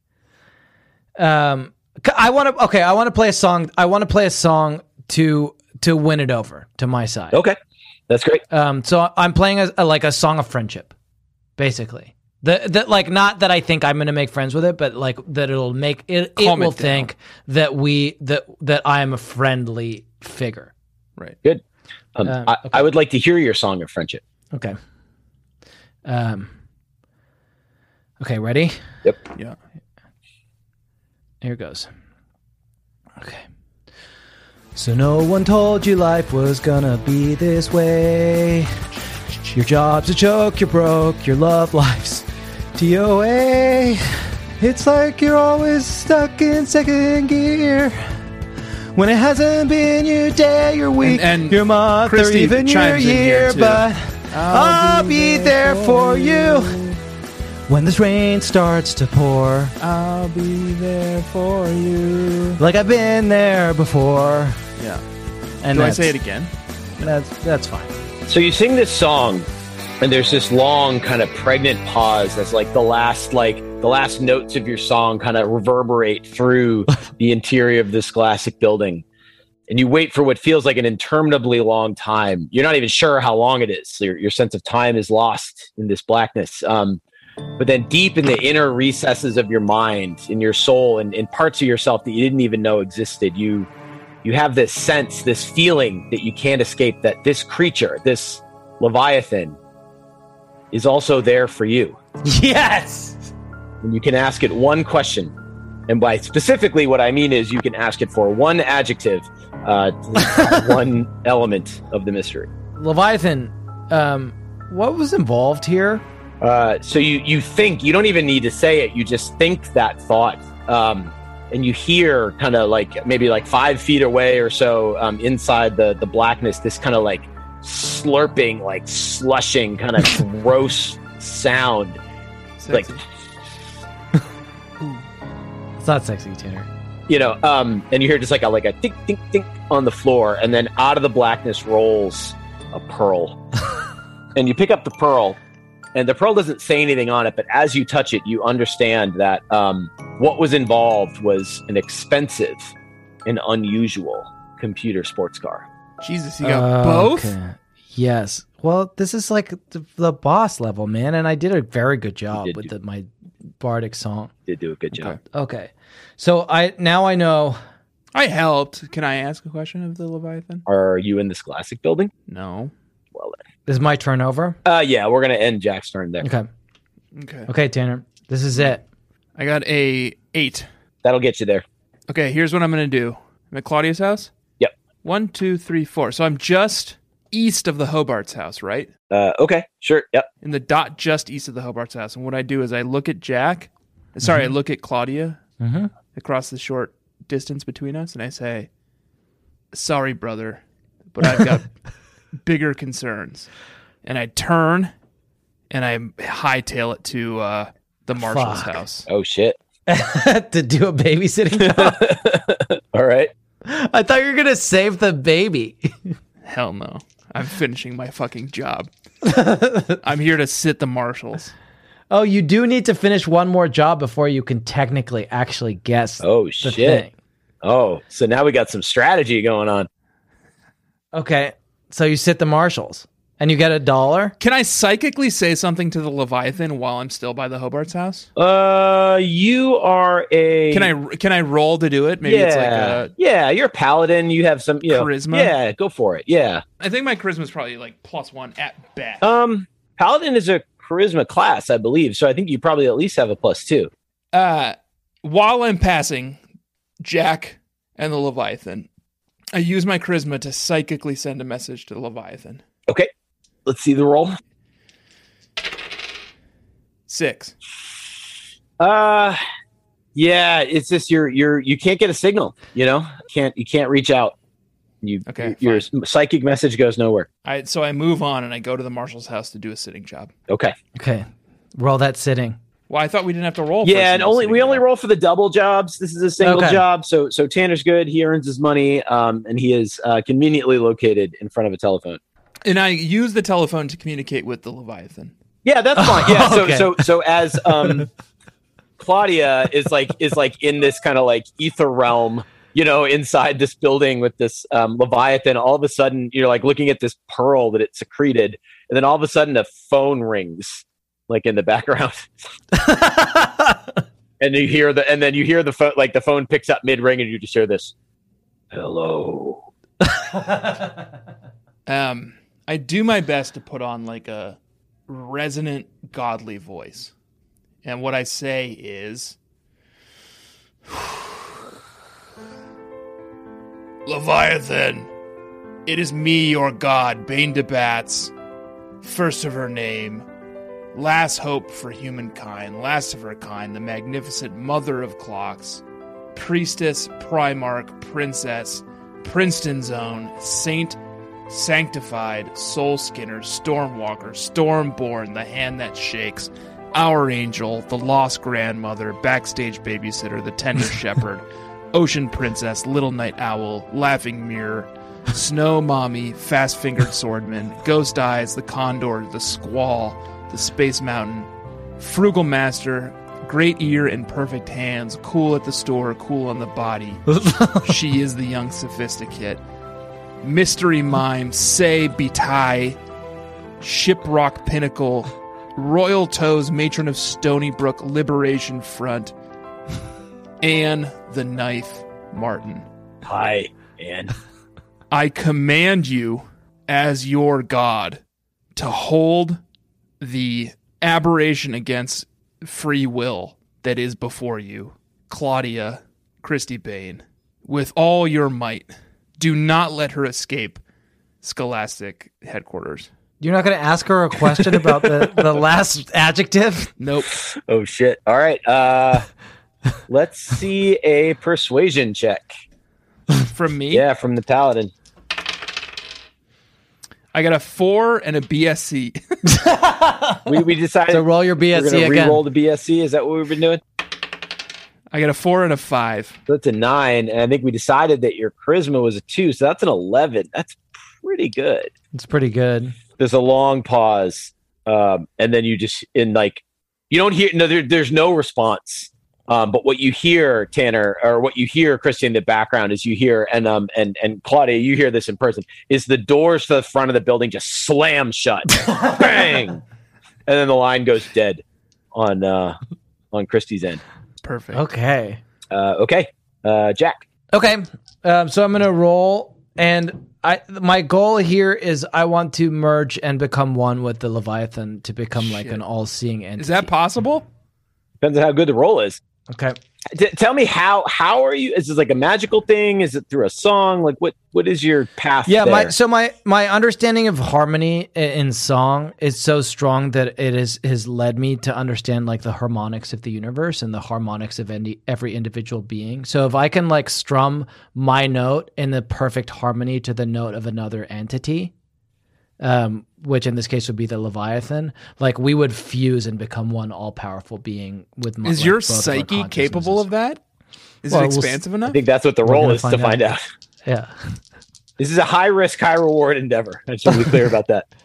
Um, I want to. Okay, I want to play a song. I want to play a song to to win it over to my side. Okay, that's great. Um, so I'm playing a, a like a song of friendship, basically. The that like not that I think I'm going to make friends with it, but like that it'll make it. It Calm it will down. think that we that that I am a friendly figure. Right. Good. Um, Um, I, okay. I would like to hear your song of friendship. Okay. Um. Okay, ready? Yep. Yeah. Here goes. Okay. So no one told you life was gonna be this way. Your job's a joke, you're broke, your love life's T O A. It's like you're always stuck in second gear. When it hasn't been your day, your week, And- and your month, Christy or even your chimes in here, year, too. but I'll, be there for you. When this rain starts to pour, I'll be there for you. like I've been there before. Yeah. And Do I that's- say it again? That's that's fine. So you sing this song, and there's this long kind of pregnant pause as like the last like the last notes of your song kind of reverberate through the interior of this classic building. And you wait for what feels like an interminably long time. You're not even sure how long it is. Your, your sense of time is lost in this blackness. Um, but then deep in the inner recesses of your mind, in your soul, and in parts of yourself that you didn't even know existed, you you have this sense, this feeling that you can't escape, that this creature, this Leviathan, is also there for you. Yes! And you can ask it one question. And by specifically what I mean is you can ask it for one adjective, uh, one element of the mystery. Leviathan, um, what was involved here? Uh, so you, you think, you don't even need to say it, you just think that thought. Um, and you hear kind of like maybe like five feet away or so um, inside the, the blackness, this kind of like slurping, like slushing kind of gross sound. Sexy. Like, It's not sexy, Tanner. you know, um, and you hear just like a like a tink tink tink on the floor, and then out of the blackness rolls a pearl, and you pick up the pearl, and the pearl doesn't say anything on it, but as you touch it, you understand that um, what was involved was an expensive and unusual computer sports car. Jesus, you got both? Okay. Yes. Well, this is like the, the boss level, man, and I did a very good job did with do- the, my bardic song. Did do a good job. Okay. So I now I know. I helped. Can I ask a question of the Leviathan? Are you in the Scholastic building? No. Well, then. Is my turn over? Uh, yeah, we're gonna end Jack's turn there. Okay. Okay. Okay, Tanner. This is it. I got a eight. That'll get you there. Okay, here's what I'm going to do. I'm at Claudia's house? Yep. One, two, three, four. So I'm just east of the Hobart's house, right? Uh, okay, sure. Yep. In the dot just east of the Hobart's house. And what I do is I look at Jack. Sorry, I look at Claudia Mm-hmm. across the short distance between us, and I say, sorry, brother, but I've got bigger concerns. And I turn, and I hightail it to uh, the marshal's Fuck. house. Oh shit. To do a babysitting job. All right. I thought you were gonna save the baby. Hell no. I'm finishing my fucking job. I'm here to sit the marshals. Oh, you do need to finish one more job before you can technically actually guess. Oh the shit. thing. Oh, so now we got some strategy going on. Okay, so you sit the marshals and you get a dollar. Can I psychically say something to the Leviathan while I'm still by the Hobart's house? Uh, you are a. Can I can I roll to do it? Maybe yeah, it's like a, yeah. You're a paladin. You have some you know, Charisma? Yeah, go for it. Yeah. I think my charisma is probably like plus one at best. Um, paladin is a charisma class, I believe. So I think you probably at least have a plus two. Uh, while I'm passing Jack and the Leviathan, I use my charisma to psychically send a message to the Leviathan. Okay. Let's see the roll. Six. Uh, yeah. It's just you're you're you can't get a signal. You know, can't you can't reach out. You Okay, Your psychic message goes nowhere. I so I move on and I go to the marshal's house to do a sitting job. Okay. Okay, roll that sitting. Well, I thought we didn't have to roll. For a Yeah, and single only sitting we only job. roll for the double jobs. This is a single Okay. job, so so Tanner's good. He earns his money, um, and he is uh, conveniently located in front of a telephone. And I use the telephone to communicate with the Leviathan. Yeah, that's fine. Yeah, so Okay. so so as um, Claudia is like is like in this kind of like ether realm, you know, inside this building with this um, Leviathan. All of a sudden, you're like looking at this pearl that it secreted, and then all of a sudden, a phone rings, like in the background. And you hear the, and then you hear the phone, like the phone picks up mid ring, and you just hear this, "Hello." Um, I do my best to put on like a resonant, godly voice, and what I say is, Leviathan, it is me, your god, Bane de Bats, first of her name, last hope for humankind, last of her kind, the magnificent mother of clocks, priestess, primarch, princess, Princeton's own, saint, sanctified, soul skinner, stormwalker, stormborn, the hand that shakes, our angel, the lost grandmother, backstage babysitter, the tender shepherd, ocean princess, little night owl, laughing mirror, snow mommy, fast-fingered swordman, ghost eyes, the condor, the squall, the space mountain, frugal master, great ear and perfect hands, cool at the store, cool on the body. She is the young sophisticate. Mystery mime, say betai, shiprock pinnacle, royal toes, matron of Stony Brook, Liberation Front, Anne the Knife Martin. Hi, man. I command you as your god to hold the aberration against free will that is before you, Claudia Christy Bane, with all your might. Do not let her escape Scholastic headquarters. You're not going to ask her a question about the, the last adjective? Nope. Oh, shit. All right. Uh, let's see a persuasion check. From me? Yeah, from the paladin. I got a four and a B S C. we, we decided So roll your B S C we're gonna again. re-roll the B S C. Is that what we've been doing? I got a four and a five. So that's a nine. And I think we decided that your charisma was a two. So that's an eleven. That's pretty good. It's pretty good. There's a long pause. Um, and then you just, in like, you don't hear, no, there, there's no response. Um, but what you hear, Tanner, or what you hear, Christian, in the background is you hear, and um, and and Claudia, you hear this in person, is the doors to the front of the building just slam shut, bang, and then the line goes dead on uh, on Christy's end. Perfect. Okay. Uh, okay, uh, Jack. Okay. Um, so I'm going to roll, and I my goal here is I want to merge and become one with the Leviathan to become like Shit. an all-seeing entity. Is that possible? Depends on how good the roll is. Okay. T- tell me how how are you? Is this like a magical thing? Is it through a song? Like what what is your path? Yeah, there? my so my my understanding of harmony i- in song is so strong that it is has led me to understand like the harmonics of the universe and the harmonics of any, every individual being. So if I can like strum my note in the perfect harmony to the note of another entity, um, which in this case would be the Leviathan, like we would fuse and become one all-powerful being with my, Is like, your both of our psyche capable consciousnces. of that? Is Well, it we'll s- expansive I enough? think that's what the We're roll gonna is to find find out. Yeah. This is a high risk, high reward endeavor. I just want to be clear about that.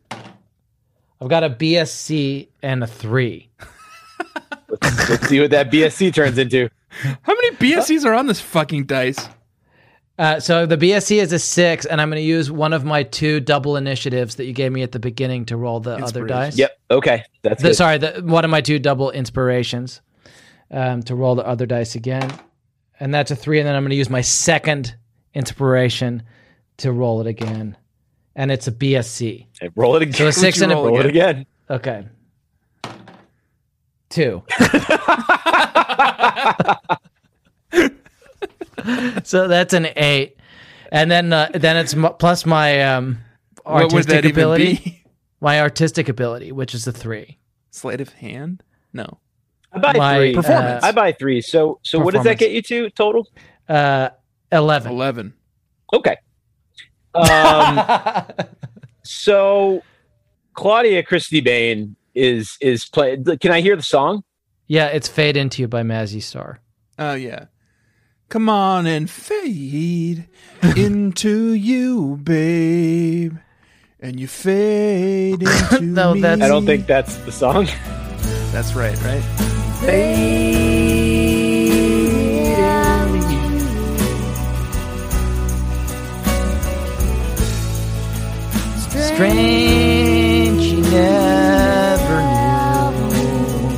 I've got a B S C and a three. Let's, let's see what that B S C turns into. How many B S Cs are on this fucking dice? Uh, so the B S C is a six, and I'm going to use one of my two double initiatives that you gave me at the beginning to roll the other Inspiration. dice. Yep. Okay. That's The, good. sorry, the, one of my two double inspirations um, to roll the other dice again. And that's a three, and then I'm going to use my second inspiration to roll it again. And it's a B S C. Okay, roll it again. So a six you and a roll roll it again. Okay. Two. So that's an eight. And then uh, then it's m- plus my um, What would artistic that even ability. be? My artistic ability, which is a three. Sleight of hand? No. I buy My, three. Performance. I buy three. So so what does that get you to total? Uh, eleven. Eleven. Okay. Um. so Claudia Christy Bane is is playing. Can I hear the song? Yeah, it's Fade Into You by Mazzy Star. Oh, yeah. Come on and fade into you, babe. And you fade into No, me. that's- I don't think that's the song. That's right, right? Strange, you never knew.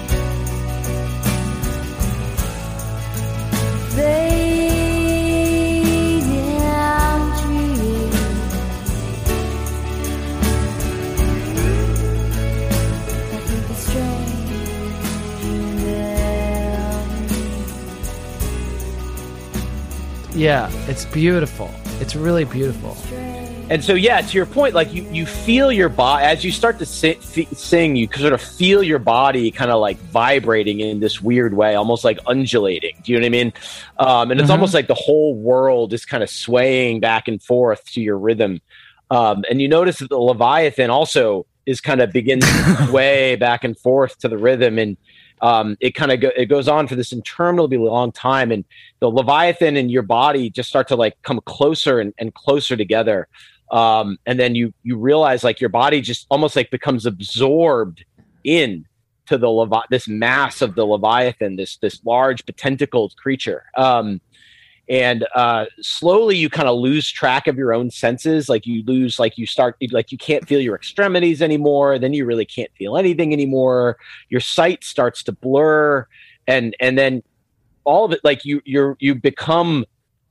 Yeah, it's beautiful. It's really beautiful. And so, yeah, to your point, like you, you feel your body as you start to si- f- sing. You sort of feel your body kind of like vibrating in this weird way, almost like undulating. Do you know what I mean? Um, and it's Mhm. almost like the whole world is kind of swaying back and forth to your rhythm. Um, and you notice that the Leviathan also is kind of begins to sway back and forth to the rhythm, and um, it kind of go- it goes on for this interminably long time. And the Leviathan and your body just start to like come closer and, and closer together. Um, and then you you realize like your body just almost like becomes absorbed in to the Levi- this mass of the Leviathan, this this large tentacled creature. Um, and uh, slowly you kind of lose track of your own senses. Like you lose, like you start, like you can't feel your extremities anymore. Then you really can't feel anything anymore. Your sight starts to blur, and and then all of it, like you you're you become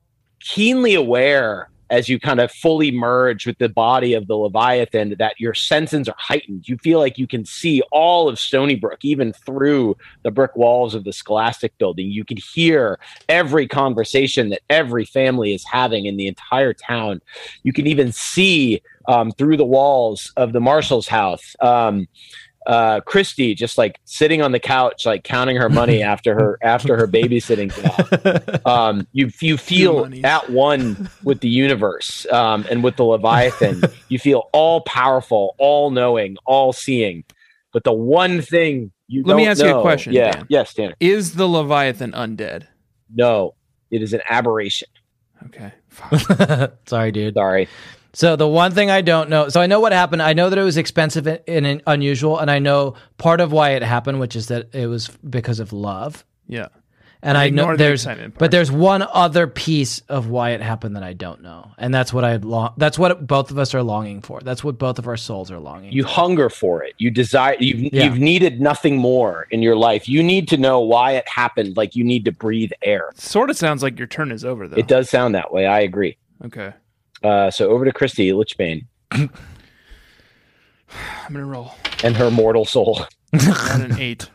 keenly aware as you kind of fully merge with the body of the Leviathan that your senses are heightened. You feel like you can see all of Stony Brook, even through the brick walls of the Scholastic building. You can hear every conversation that every family is having in the entire town. You can even see um, through the walls of the Marshall's house. Um, uh, Christy just like sitting on the couch, like counting her money after her after her babysitting job. Um, you you feel at one with the universe um, and with the Leviathan. You feel all powerful, all knowing, all seeing. But the one thing you Let don't me ask know, you a question. Yeah, Dan. yes, Tanner. Is the Leviathan undead? No, it is an aberration. Okay. Sorry, dude. Sorry. So the one thing I don't know, so I know what happened. I know that it was expensive and, and unusual, and I know part of why it happened, which is that it was because of love. Yeah. And I know Ignore the there's, excitement part. but there's one other piece of why it happened that I don't know, and that's what I long. That's what both of us are longing for. That's what both of our souls are longing. You for. hunger for it. You desire. You've Yeah. you've needed nothing more in your life. You need to know why it happened. Like you need to breathe air. Sort of sounds like your turn is over, though. It does sound that way. I agree. Okay. Uh, so over to Christy Lichbane I'm going to roll. and her mortal soul. Got an eight.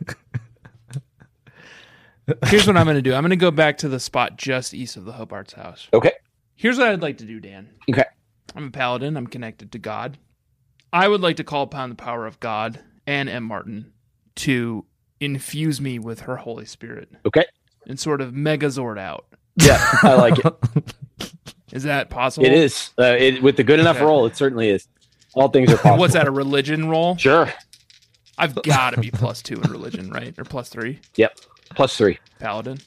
Here's what I'm going to do. I'm going to go back to the spot just east of the Hobart's house. Okay. Here's what I'd like to do, Dan. Okay. I'm a paladin. I'm connected to God. I would like to call upon the power of God and M. Martin to infuse me with her Holy Spirit Okay. and sort of megazord out. Yeah, I like it. Is that possible? It is. Uh, it, with the good enough Okay. roll, it certainly is. All things are possible. What's that, a religion roll? Sure. I've got to be plus two in religion, right? Or plus three? Yep. Plus three. Paladin.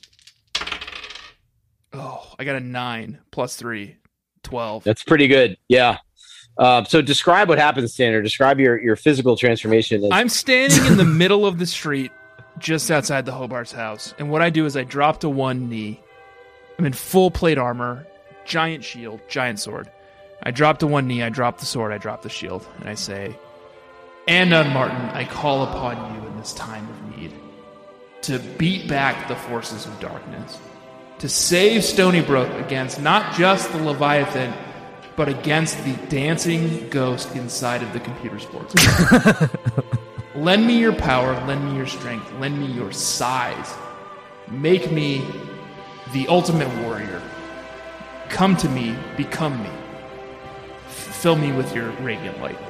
Oh, I got a nine. Plus three. twelve. That's pretty good. Yeah. Uh, so describe what happens, Tanner. Describe your, your physical transformation. As- I'm standing in the middle of the street just outside the Hobart's house. And what I do is I drop to one knee. I'm in full plate armor, giant shield, giant sword. I drop to one knee, I drop the sword, I drop the shield, and I say, Anna Martin, I call upon you in this time of need to beat back the forces of darkness, to save Stony Brook against not just the Leviathan, but against the dancing ghost inside of the computer sports. Lend me your power, lend me your strength, lend me your size. Make me the ultimate warrior. Come to me, become me. Fill me with your radiant light.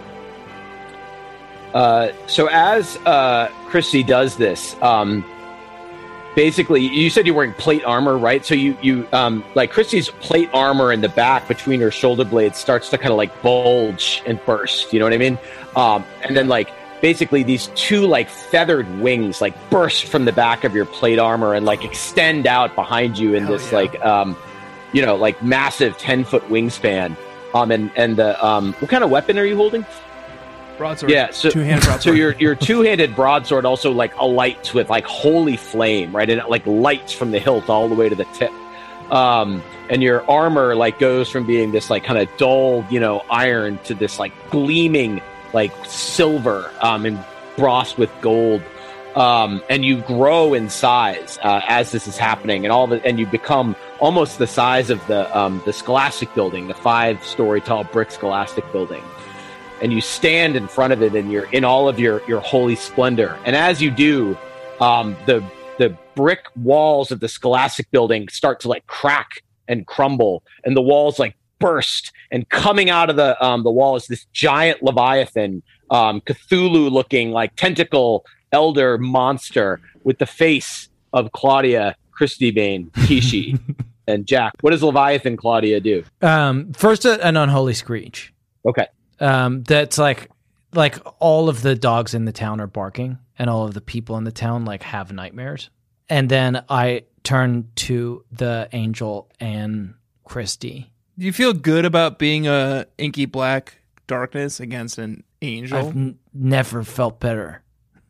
Uh, so as uh, Christy does this, um, basically, you said you're wearing plate armor, right? So you, you um, like Christy's plate armor in the back between her shoulder blades starts to kind of like bulge and burst. You know what I mean? Um, and then like basically these two like feathered wings like burst from the back of your plate armor and like extend out behind you in Hell this yeah. like um, you know like massive ten foot wingspan. Um, and and the um, what kind of weapon are you holding? Broadsword. Yeah, so two-handed broadsword. so your your two-handed broadsword also like alights with like holy flame, right? And it like lights from the hilt all the way to the tip. Um, and your armor like goes from being this like kind of dull, you know, iron to this like gleaming like silver um, and embossed with gold. Um, and you grow in size uh, as this is happening, and all the and you become almost the size of the um, the Scholastic building, the five-story tall brick Scholastic building. And you stand in front of it, and you're in all of your your holy splendor. And as you do, um, the the brick walls of the Scholastic building start to like crack and crumble, and the walls like burst. And coming out of the um, the wall is this giant Leviathan, um, Cthulhu-looking like tentacle elder monster with the face of Claudia, Christy Bane, Kishi, and Jack. What does Leviathan Claudia do? Um, first, a, an unholy screech. Okay. Um, that's like, like all of the dogs in the town are barking, and all of the people in the town like have nightmares. And then I turn to the angel and Christy. Do you feel good about being a inky black darkness against an angel? I've n- never felt better.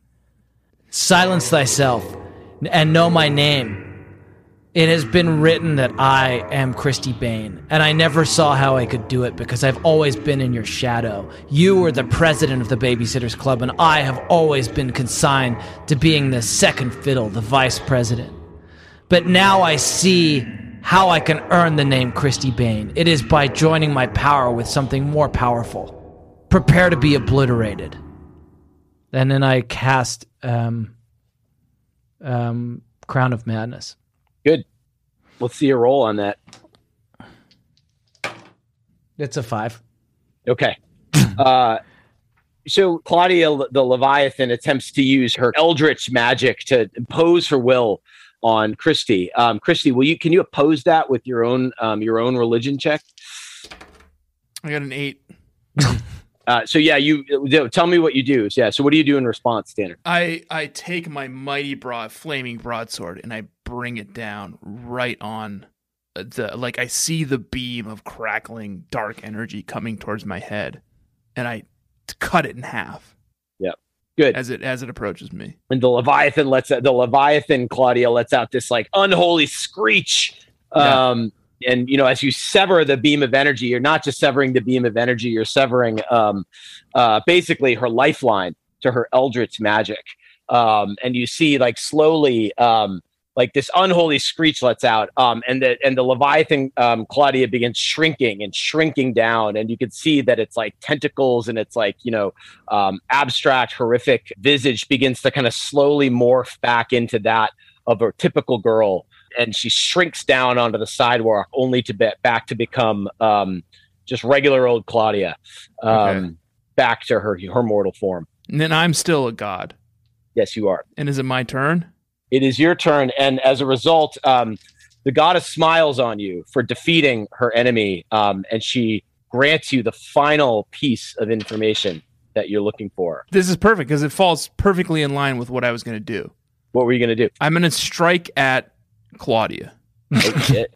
Silence thyself and know my name. It has been written that I am Christy Bane, and I never saw how I could do it because I've always been in your shadow. You were the president of the Babysitters Club, and I have always been consigned to being the second fiddle, the vice president. But now I see how I can earn the name Christy Bane. It is by joining my power with something more powerful. Prepare to be obliterated. And then I cast um, um, Crown of Madness. Good. Let's see a roll on that. It's a five. Okay. uh, so Claudia, the Leviathan, attempts to use her eldritch magic to impose her will on Christy. Um, Christy, will you? Can you oppose that with your own um, your own religion check? I got an eight. uh, so yeah, you tell me what you do. Yeah. So what do you do in response, Tanner? I I take my mighty broad, flaming broadsword, and I bring it down right on the. Like I see the beam of crackling dark energy coming towards my head, and I cut it in half. Yep. Good. As it as it approaches me. And the Leviathan lets out, the Leviathan, Claudia, lets out this like unholy screech. Um, yeah. And, you know, as you sever the beam of energy, you're not just severing the beam of energy, you're severing um, uh, basically her lifeline to her eldritch magic. Um, and you see like slowly um, like this unholy screech lets out um, and the and the Leviathan, um, Claudia, begins shrinking and shrinking down. And you can see that it's like tentacles and it's like, you know, um, abstract, horrific visage begins to kind of slowly morph back into that of a typical girl. And she shrinks down onto the sidewalk only to be back to become um, just regular old Claudia, um, okay. back to her, her mortal form. And then I'm still a god. Yes, you are. And is it my turn? It is your turn, and as a result, um, the goddess smiles on you for defeating her enemy, um, and she grants you the final piece of information that you're looking for. This is perfect, because it falls perfectly in line with what I was going to do. What were you going to do? I'm going to strike at Claudia. Oh, shit.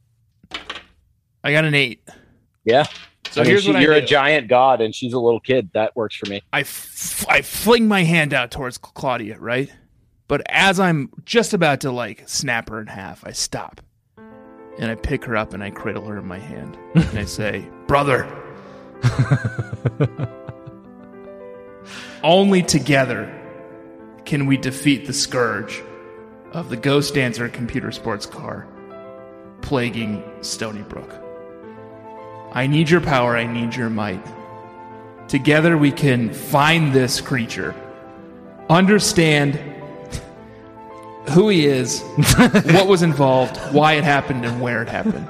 I got an eight. Yeah. So I mean, here's she, what you're I do. a giant god, and she's a little kid. That works for me. I, f- I fling my hand out towards Claudia, right? But as I'm just about to, like, snap her in half, I stop. And I pick her up and I cradle her in my hand. And I say, brother, only together can we defeat the scourge of the Ghost Dancer computer sports car plaguing Stony Brook. I need your power, I need your might. Together we can find this creature, understand who he is, what was involved, why it happened, and where it happened.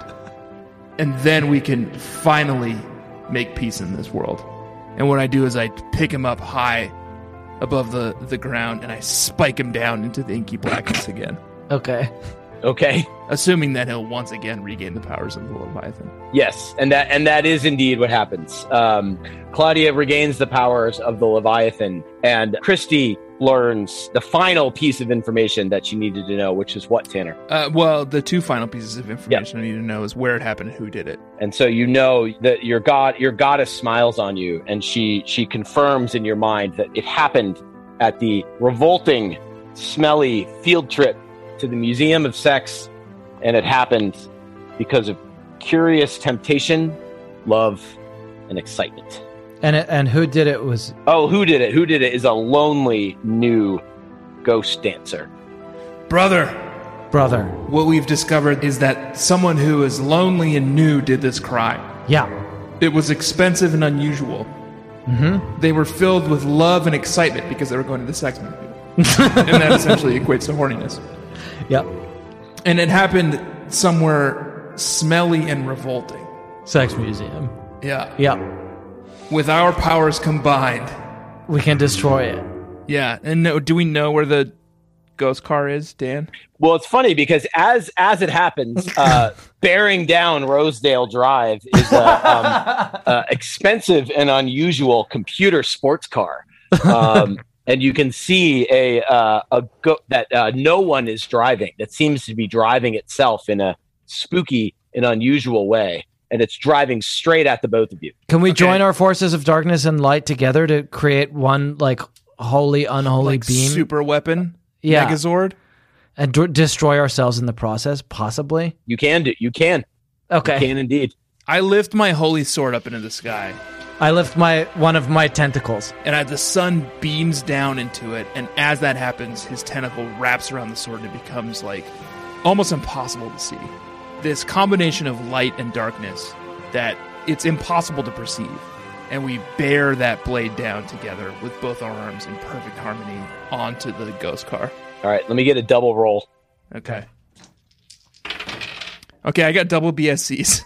And then we can finally make peace in this world. And what I do is I pick him up high above the, the ground, and I spike him down into the inky blackness again. Okay. Okay. Assuming that he'll once again regain the powers of the Leviathan. Yes, and that and that is indeed what happens. Um, Claudia regains the powers of the Leviathan, and Christy learns the final piece of information that she needed to know, which is what, Tanner? Uh, well, the two final pieces of information yep. I need to know is where it happened and who did it. And so you know that your god, your goddess smiles on you, and she she confirms in your mind that it happened at the revolting, smelly field trip to the Museum of Sex, and it happened because of curious temptation, love, and excitement. And it, and who did it was... Oh, who did it? Who did it is a lonely, new ghost dancer. Brother. Brother. What we've discovered is that someone who is lonely and new did this crime. Yeah. It was expensive and unusual. Mm-hmm. They were filled with love and excitement because they were going to the sex movie. And that essentially equates to horniness. Yep. And it happened somewhere smelly and revolting. Sex museum. Yeah. Yep. With our powers combined, we can destroy it. Yeah. And no, do we know where the ghost car is, Dan? Well, it's funny because as as it happens, uh, bearing down Rosedale Drive is a um, uh, expensive and unusual computer sports car. Um, and you can see a uh, a go- that uh, no one is driving. That seems to be driving itself in a spooky and unusual way. And it's driving straight at the both of you. Can we okay. join our forces of darkness and light together to create one, like, holy, unholy like beam? Super weapon? Yeah. Megazord? And d- destroy ourselves in the process, possibly? You can do. You can. Okay. You can indeed. I lift my holy sword up into the sky. I lift my one of my tentacles. And as the sun beams down into it, and as that happens, his tentacle wraps around the sword and it becomes, like, almost impossible to see. this combination of light and darkness that it's impossible to perceive. And we bear that blade down together with both our arms in perfect harmony onto the ghost car. All right, let me get a double roll. Okay. Okay, I got double B S Cs.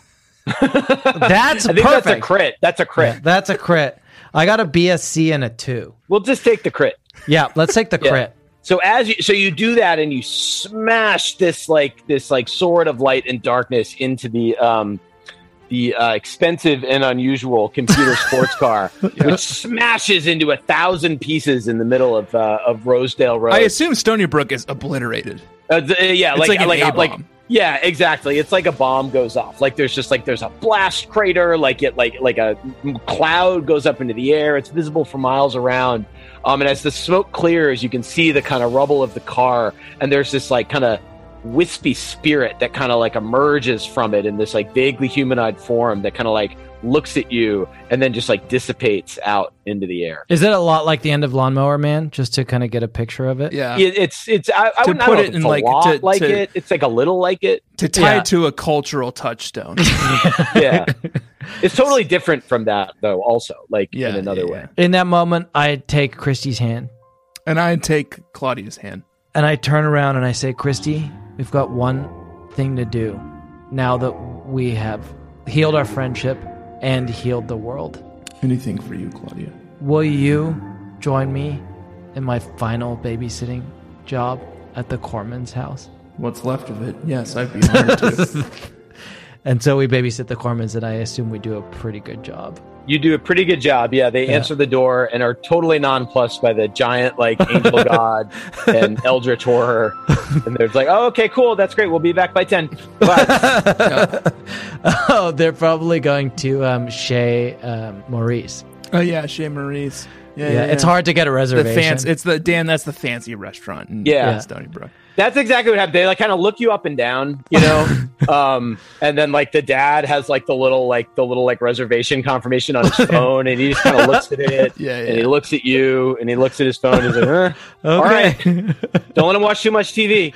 That's I think perfect. that's a crit. That's a crit. Yeah, that's a crit. I got a B S C and a two. We'll just take the crit. Yeah, let's take the Yeah. crit. So as you so you do that and you smash this like this like sword of light and darkness into the um the uh, expensive and unusual computer sports car, which smashes into a thousand pieces in the middle of uh, of Rosedale Road. I assume Stony Brook is obliterated. Uh, th- yeah, It's like like an like, A-bomb. like yeah, exactly. It's like a bomb goes off. Like there's just like there's a blast crater. Like it like like a cloud goes up into the air. It's visible for miles around. Um, and as the smoke clears, you can see the kind of rubble of the car, and there's this like kind of wispy spirit that kind of like emerges from it in this like vaguely humanoid form that kind of like looks at you and then just like dissipates out into the air. Is it a lot like the end of Lawnmower Man? Just to kind of get a picture of it. Yeah. It, it's it's I, I To wouldn't I put don't know it if in, it's a like, lot to- like to- it. It's like a little like it. To tie Yeah. it to a cultural touchstone. Yeah, it's totally different from that though. Also, like Yeah, in another yeah, way. In that moment, I take Christy's hand And I take Claudia's hand. and I turn around and I say, Christy, we've got one thing to do now that we have healed our friendship and healed the world. Anything for you, Claudia. Will you join me in my final babysitting job at the Corman's house? What's left of it? Yes, I'd be honored to. And so we babysit the Cormans, and I assume we do a pretty good job. You do a pretty good job. Yeah, they Yeah. answer the door and are totally nonplussed by the giant like angel god and eldritch horror. And they're like, "Oh, okay, cool. That's great. We'll be back by ten. Bye." Oh, they're probably going to um, Chez um, Maurice. Oh yeah, Chez Maurice. Yeah, Yeah, yeah, it's yeah. hard to get a The reservation. fancy. It's the Dan. That's the fancy restaurant. In, Yeah. in Stony Brook. That's exactly what happened. They like kind of look you up and down, you know, um, and then like the dad has like the little like the little like reservation confirmation on his phone, and he just kind of looks at it, Yeah, and yeah. he looks at you, and he looks at his phone, and he's like, huh, "All right, don't let him watch too much T V.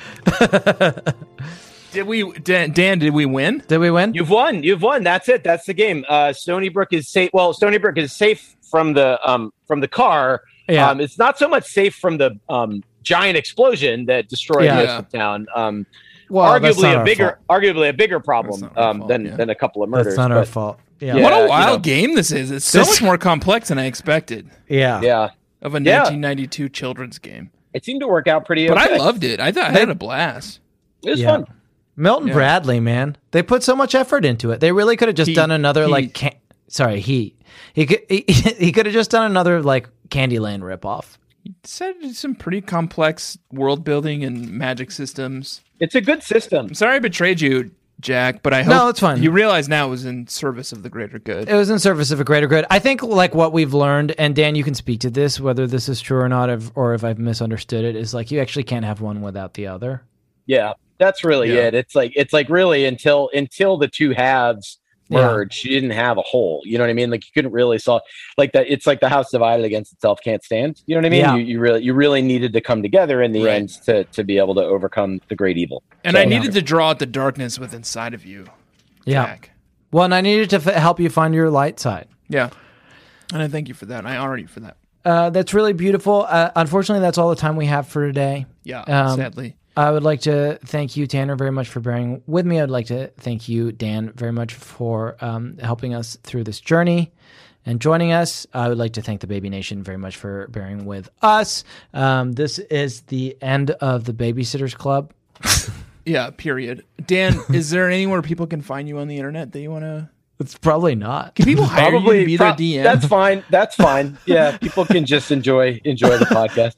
Did we, Dan? Dan did we win? Did we win? You've won. You've won. That's it. That's the game. Uh, Stony Brook is safe. Well, Stony Brook is safe from the um from the car. Yeah. Um, it's not so much safe from the um giant explosion that destroyed Yeah. most of town. Um, Well, that's arguably not a our bigger, fault. arguably a bigger problem That's not our um, fault, than yeah. than a couple of murders. That's not our but- fault. Yeah. Yeah. What a you wild know. game this is! It's so This- much more complex than I expected Yeah. Yeah, of a Yeah. nineteen ninety-two children's game. it seemed to work out pretty. But okay. I loved it. I thought I had a blast. It was Yeah. fun. Milton Yeah. Bradley, man. They put so much effort into it. They really could have just He- done another he- like can- sorry, he. He could he, he could have just done another like Candyland ripoff. Said some pretty complex world building and magic systems. It's a good system. I'm sorry I betrayed you, Jack, but I hope No, it's fine. you realize now it was in service of the greater good. It was in service of a greater good. I think like what we've learned, and Dan, you can speak to this, whether this is true or not, if, or if I've misunderstood it, is like you actually can't have one without the other. Yeah, that's really Yeah. it. It's like it's like really until until the two halves Yeah. merge, you didn't have a whole. You know what I mean? Like you couldn't really solve like that. It's like the house divided against itself can't stand. You know what I mean? Yeah. You, you really you really needed to come together in the Right. end to to be able to overcome the great evil. And So- I needed to draw out the darkness within inside of you, Yeah. Jack. Well, and I needed to f- help you find your light side. Yeah. And I thank you for that. I honor you for that. Uh, that's really beautiful. Uh, unfortunately, that's all the time we have for today. Yeah, Um, sadly. I would like to thank you, Tanner, very much for bearing with me. I'd like to thank you, Dan, very much for um, helping us through this journey and joining us. I would like to thank the Baby Nation very much for bearing with us. Um, this is the end of the Babysitters Club. Yeah, period. Dan, is there anywhere people can find you on the internet that you want to... It's probably not. Can people hire you to be their pro- D M? That's fine. That's fine. Yeah, people can just enjoy enjoy the podcast.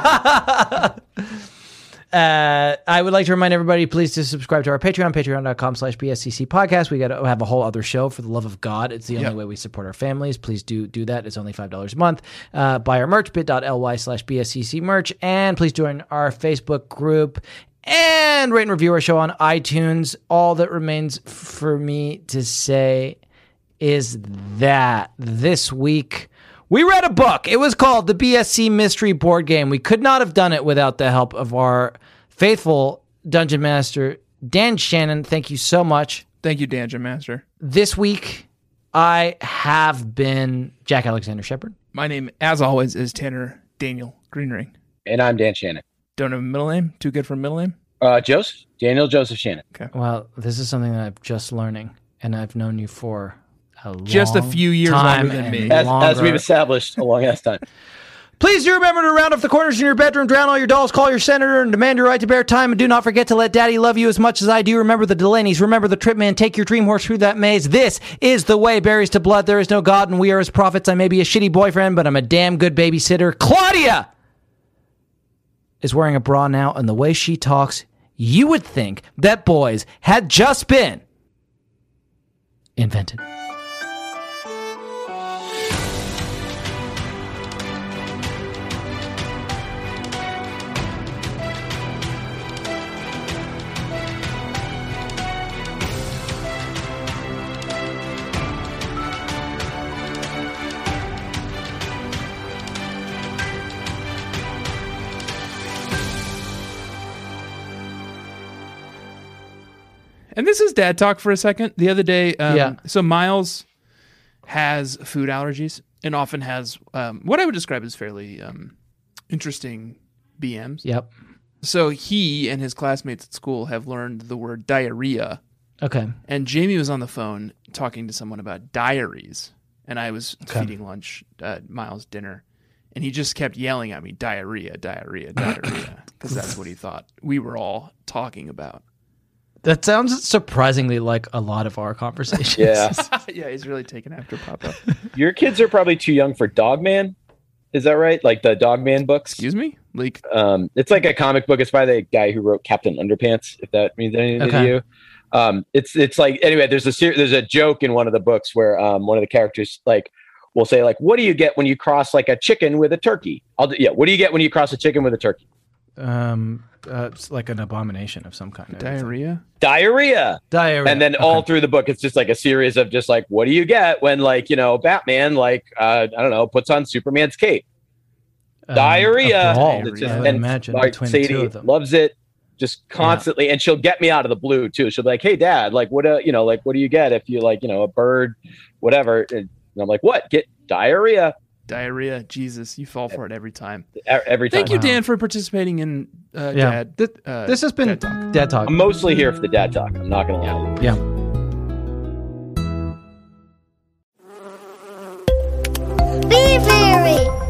I think. Uh, I would like to remind everybody, please to subscribe to our Patreon, patreon.com slash BSCC podcast. We got to have a whole other show for the love of God. It's the only Yep. way we support our families. Please do do that. It's only five dollars a month. Uh, buy our merch, bit.ly slash BSCC merch. And please join our Facebook group and rate and review our show on iTunes. All that remains for me to say is that this week we read a book. It was called The B S C Mystery Board Game. We could not have done it without the help of our faithful Dungeon Master, Dan Shannon, thank you so much. Thank you, Dungeon Master. This week, I have been Jack Alexander Shepard. My name, as always, is Tanner Daniel Greenring. And I'm Dan Shannon. Don't have a middle name? Too good for a middle name? Uh, Joseph. Daniel Joseph Shannon. Okay. Well, this is something that I'm just learning, and I've known you for a long Just a few years time longer than and me. As, longer. as we've established a long ass time. Please do remember to round off the corners in your bedroom, drown all your dolls, call your senator, and demand your right to bear time. And do not forget to let Daddy love you as much as I do. Remember the Delaney's. Remember the Trip Man. Take your dream horse through that maze. This is the way. Berries to blood. There is no God, and we are his prophets. I may be a shitty boyfriend, but I'm a damn good babysitter. Claudia is wearing a bra now, and the way she talks, you would think that boys had just been invented. And this is dad talk for a second. The other day, um, Yeah. so Miles has food allergies and often has um, what I would describe as fairly um, interesting B Ms. Yep. So he and his classmates at school have learned the word diarrhea. Okay. And Jamie was on the phone talking to someone about diaries. And I was Okay. feeding lunch, uh, Miles dinner. And he just kept yelling at me, diarrhea, diarrhea, diarrhea. Because that's what he thought we were all talking about. That sounds surprisingly like a lot of our conversations. Yeah. Yeah, he's really taken after Papa. Your kids are probably too young for Dogman. Is that right? Like the Dogman books? Excuse me? Like, Um, it's like a comic book. It's by the guy who wrote Captain Underpants, if that means anything Okay. to you. Um, it's it's like anyway. There's a ser- there's a joke in one of the books where um, one of the characters like will say like, "What do you get when you cross like a chicken with a turkey?" I'll do, yeah. What do you get when you cross a chicken with a turkey? Um, uh, it's like an abomination of some kind. diarrhea? Diarrhea. Diarrhea. And then Okay. all through the book, it's just like a series of just like, what do you get when like you know Batman like uh, I don't know puts on Superman's cape? Um, Diarrhea. a brawl, It's I I would and imagine, like, between Sadie the two of them. loves it just constantly, and she'll get me out of the blue too. She'll be like, "Hey, Dad, like what? Uh, you know, like what do you get if you like you know a bird, whatever?" And I'm like, "What? Get diarrhea Diarrhea. Jesus, you fall for it every time. E- every time." Thank you, Wow. Dan, for participating in uh, Yeah. Dad. Th- uh, This has been Dad Talk. Dad Talk. I'm mostly here for the dad talk. I'm not gonna lie. Yeah. Be very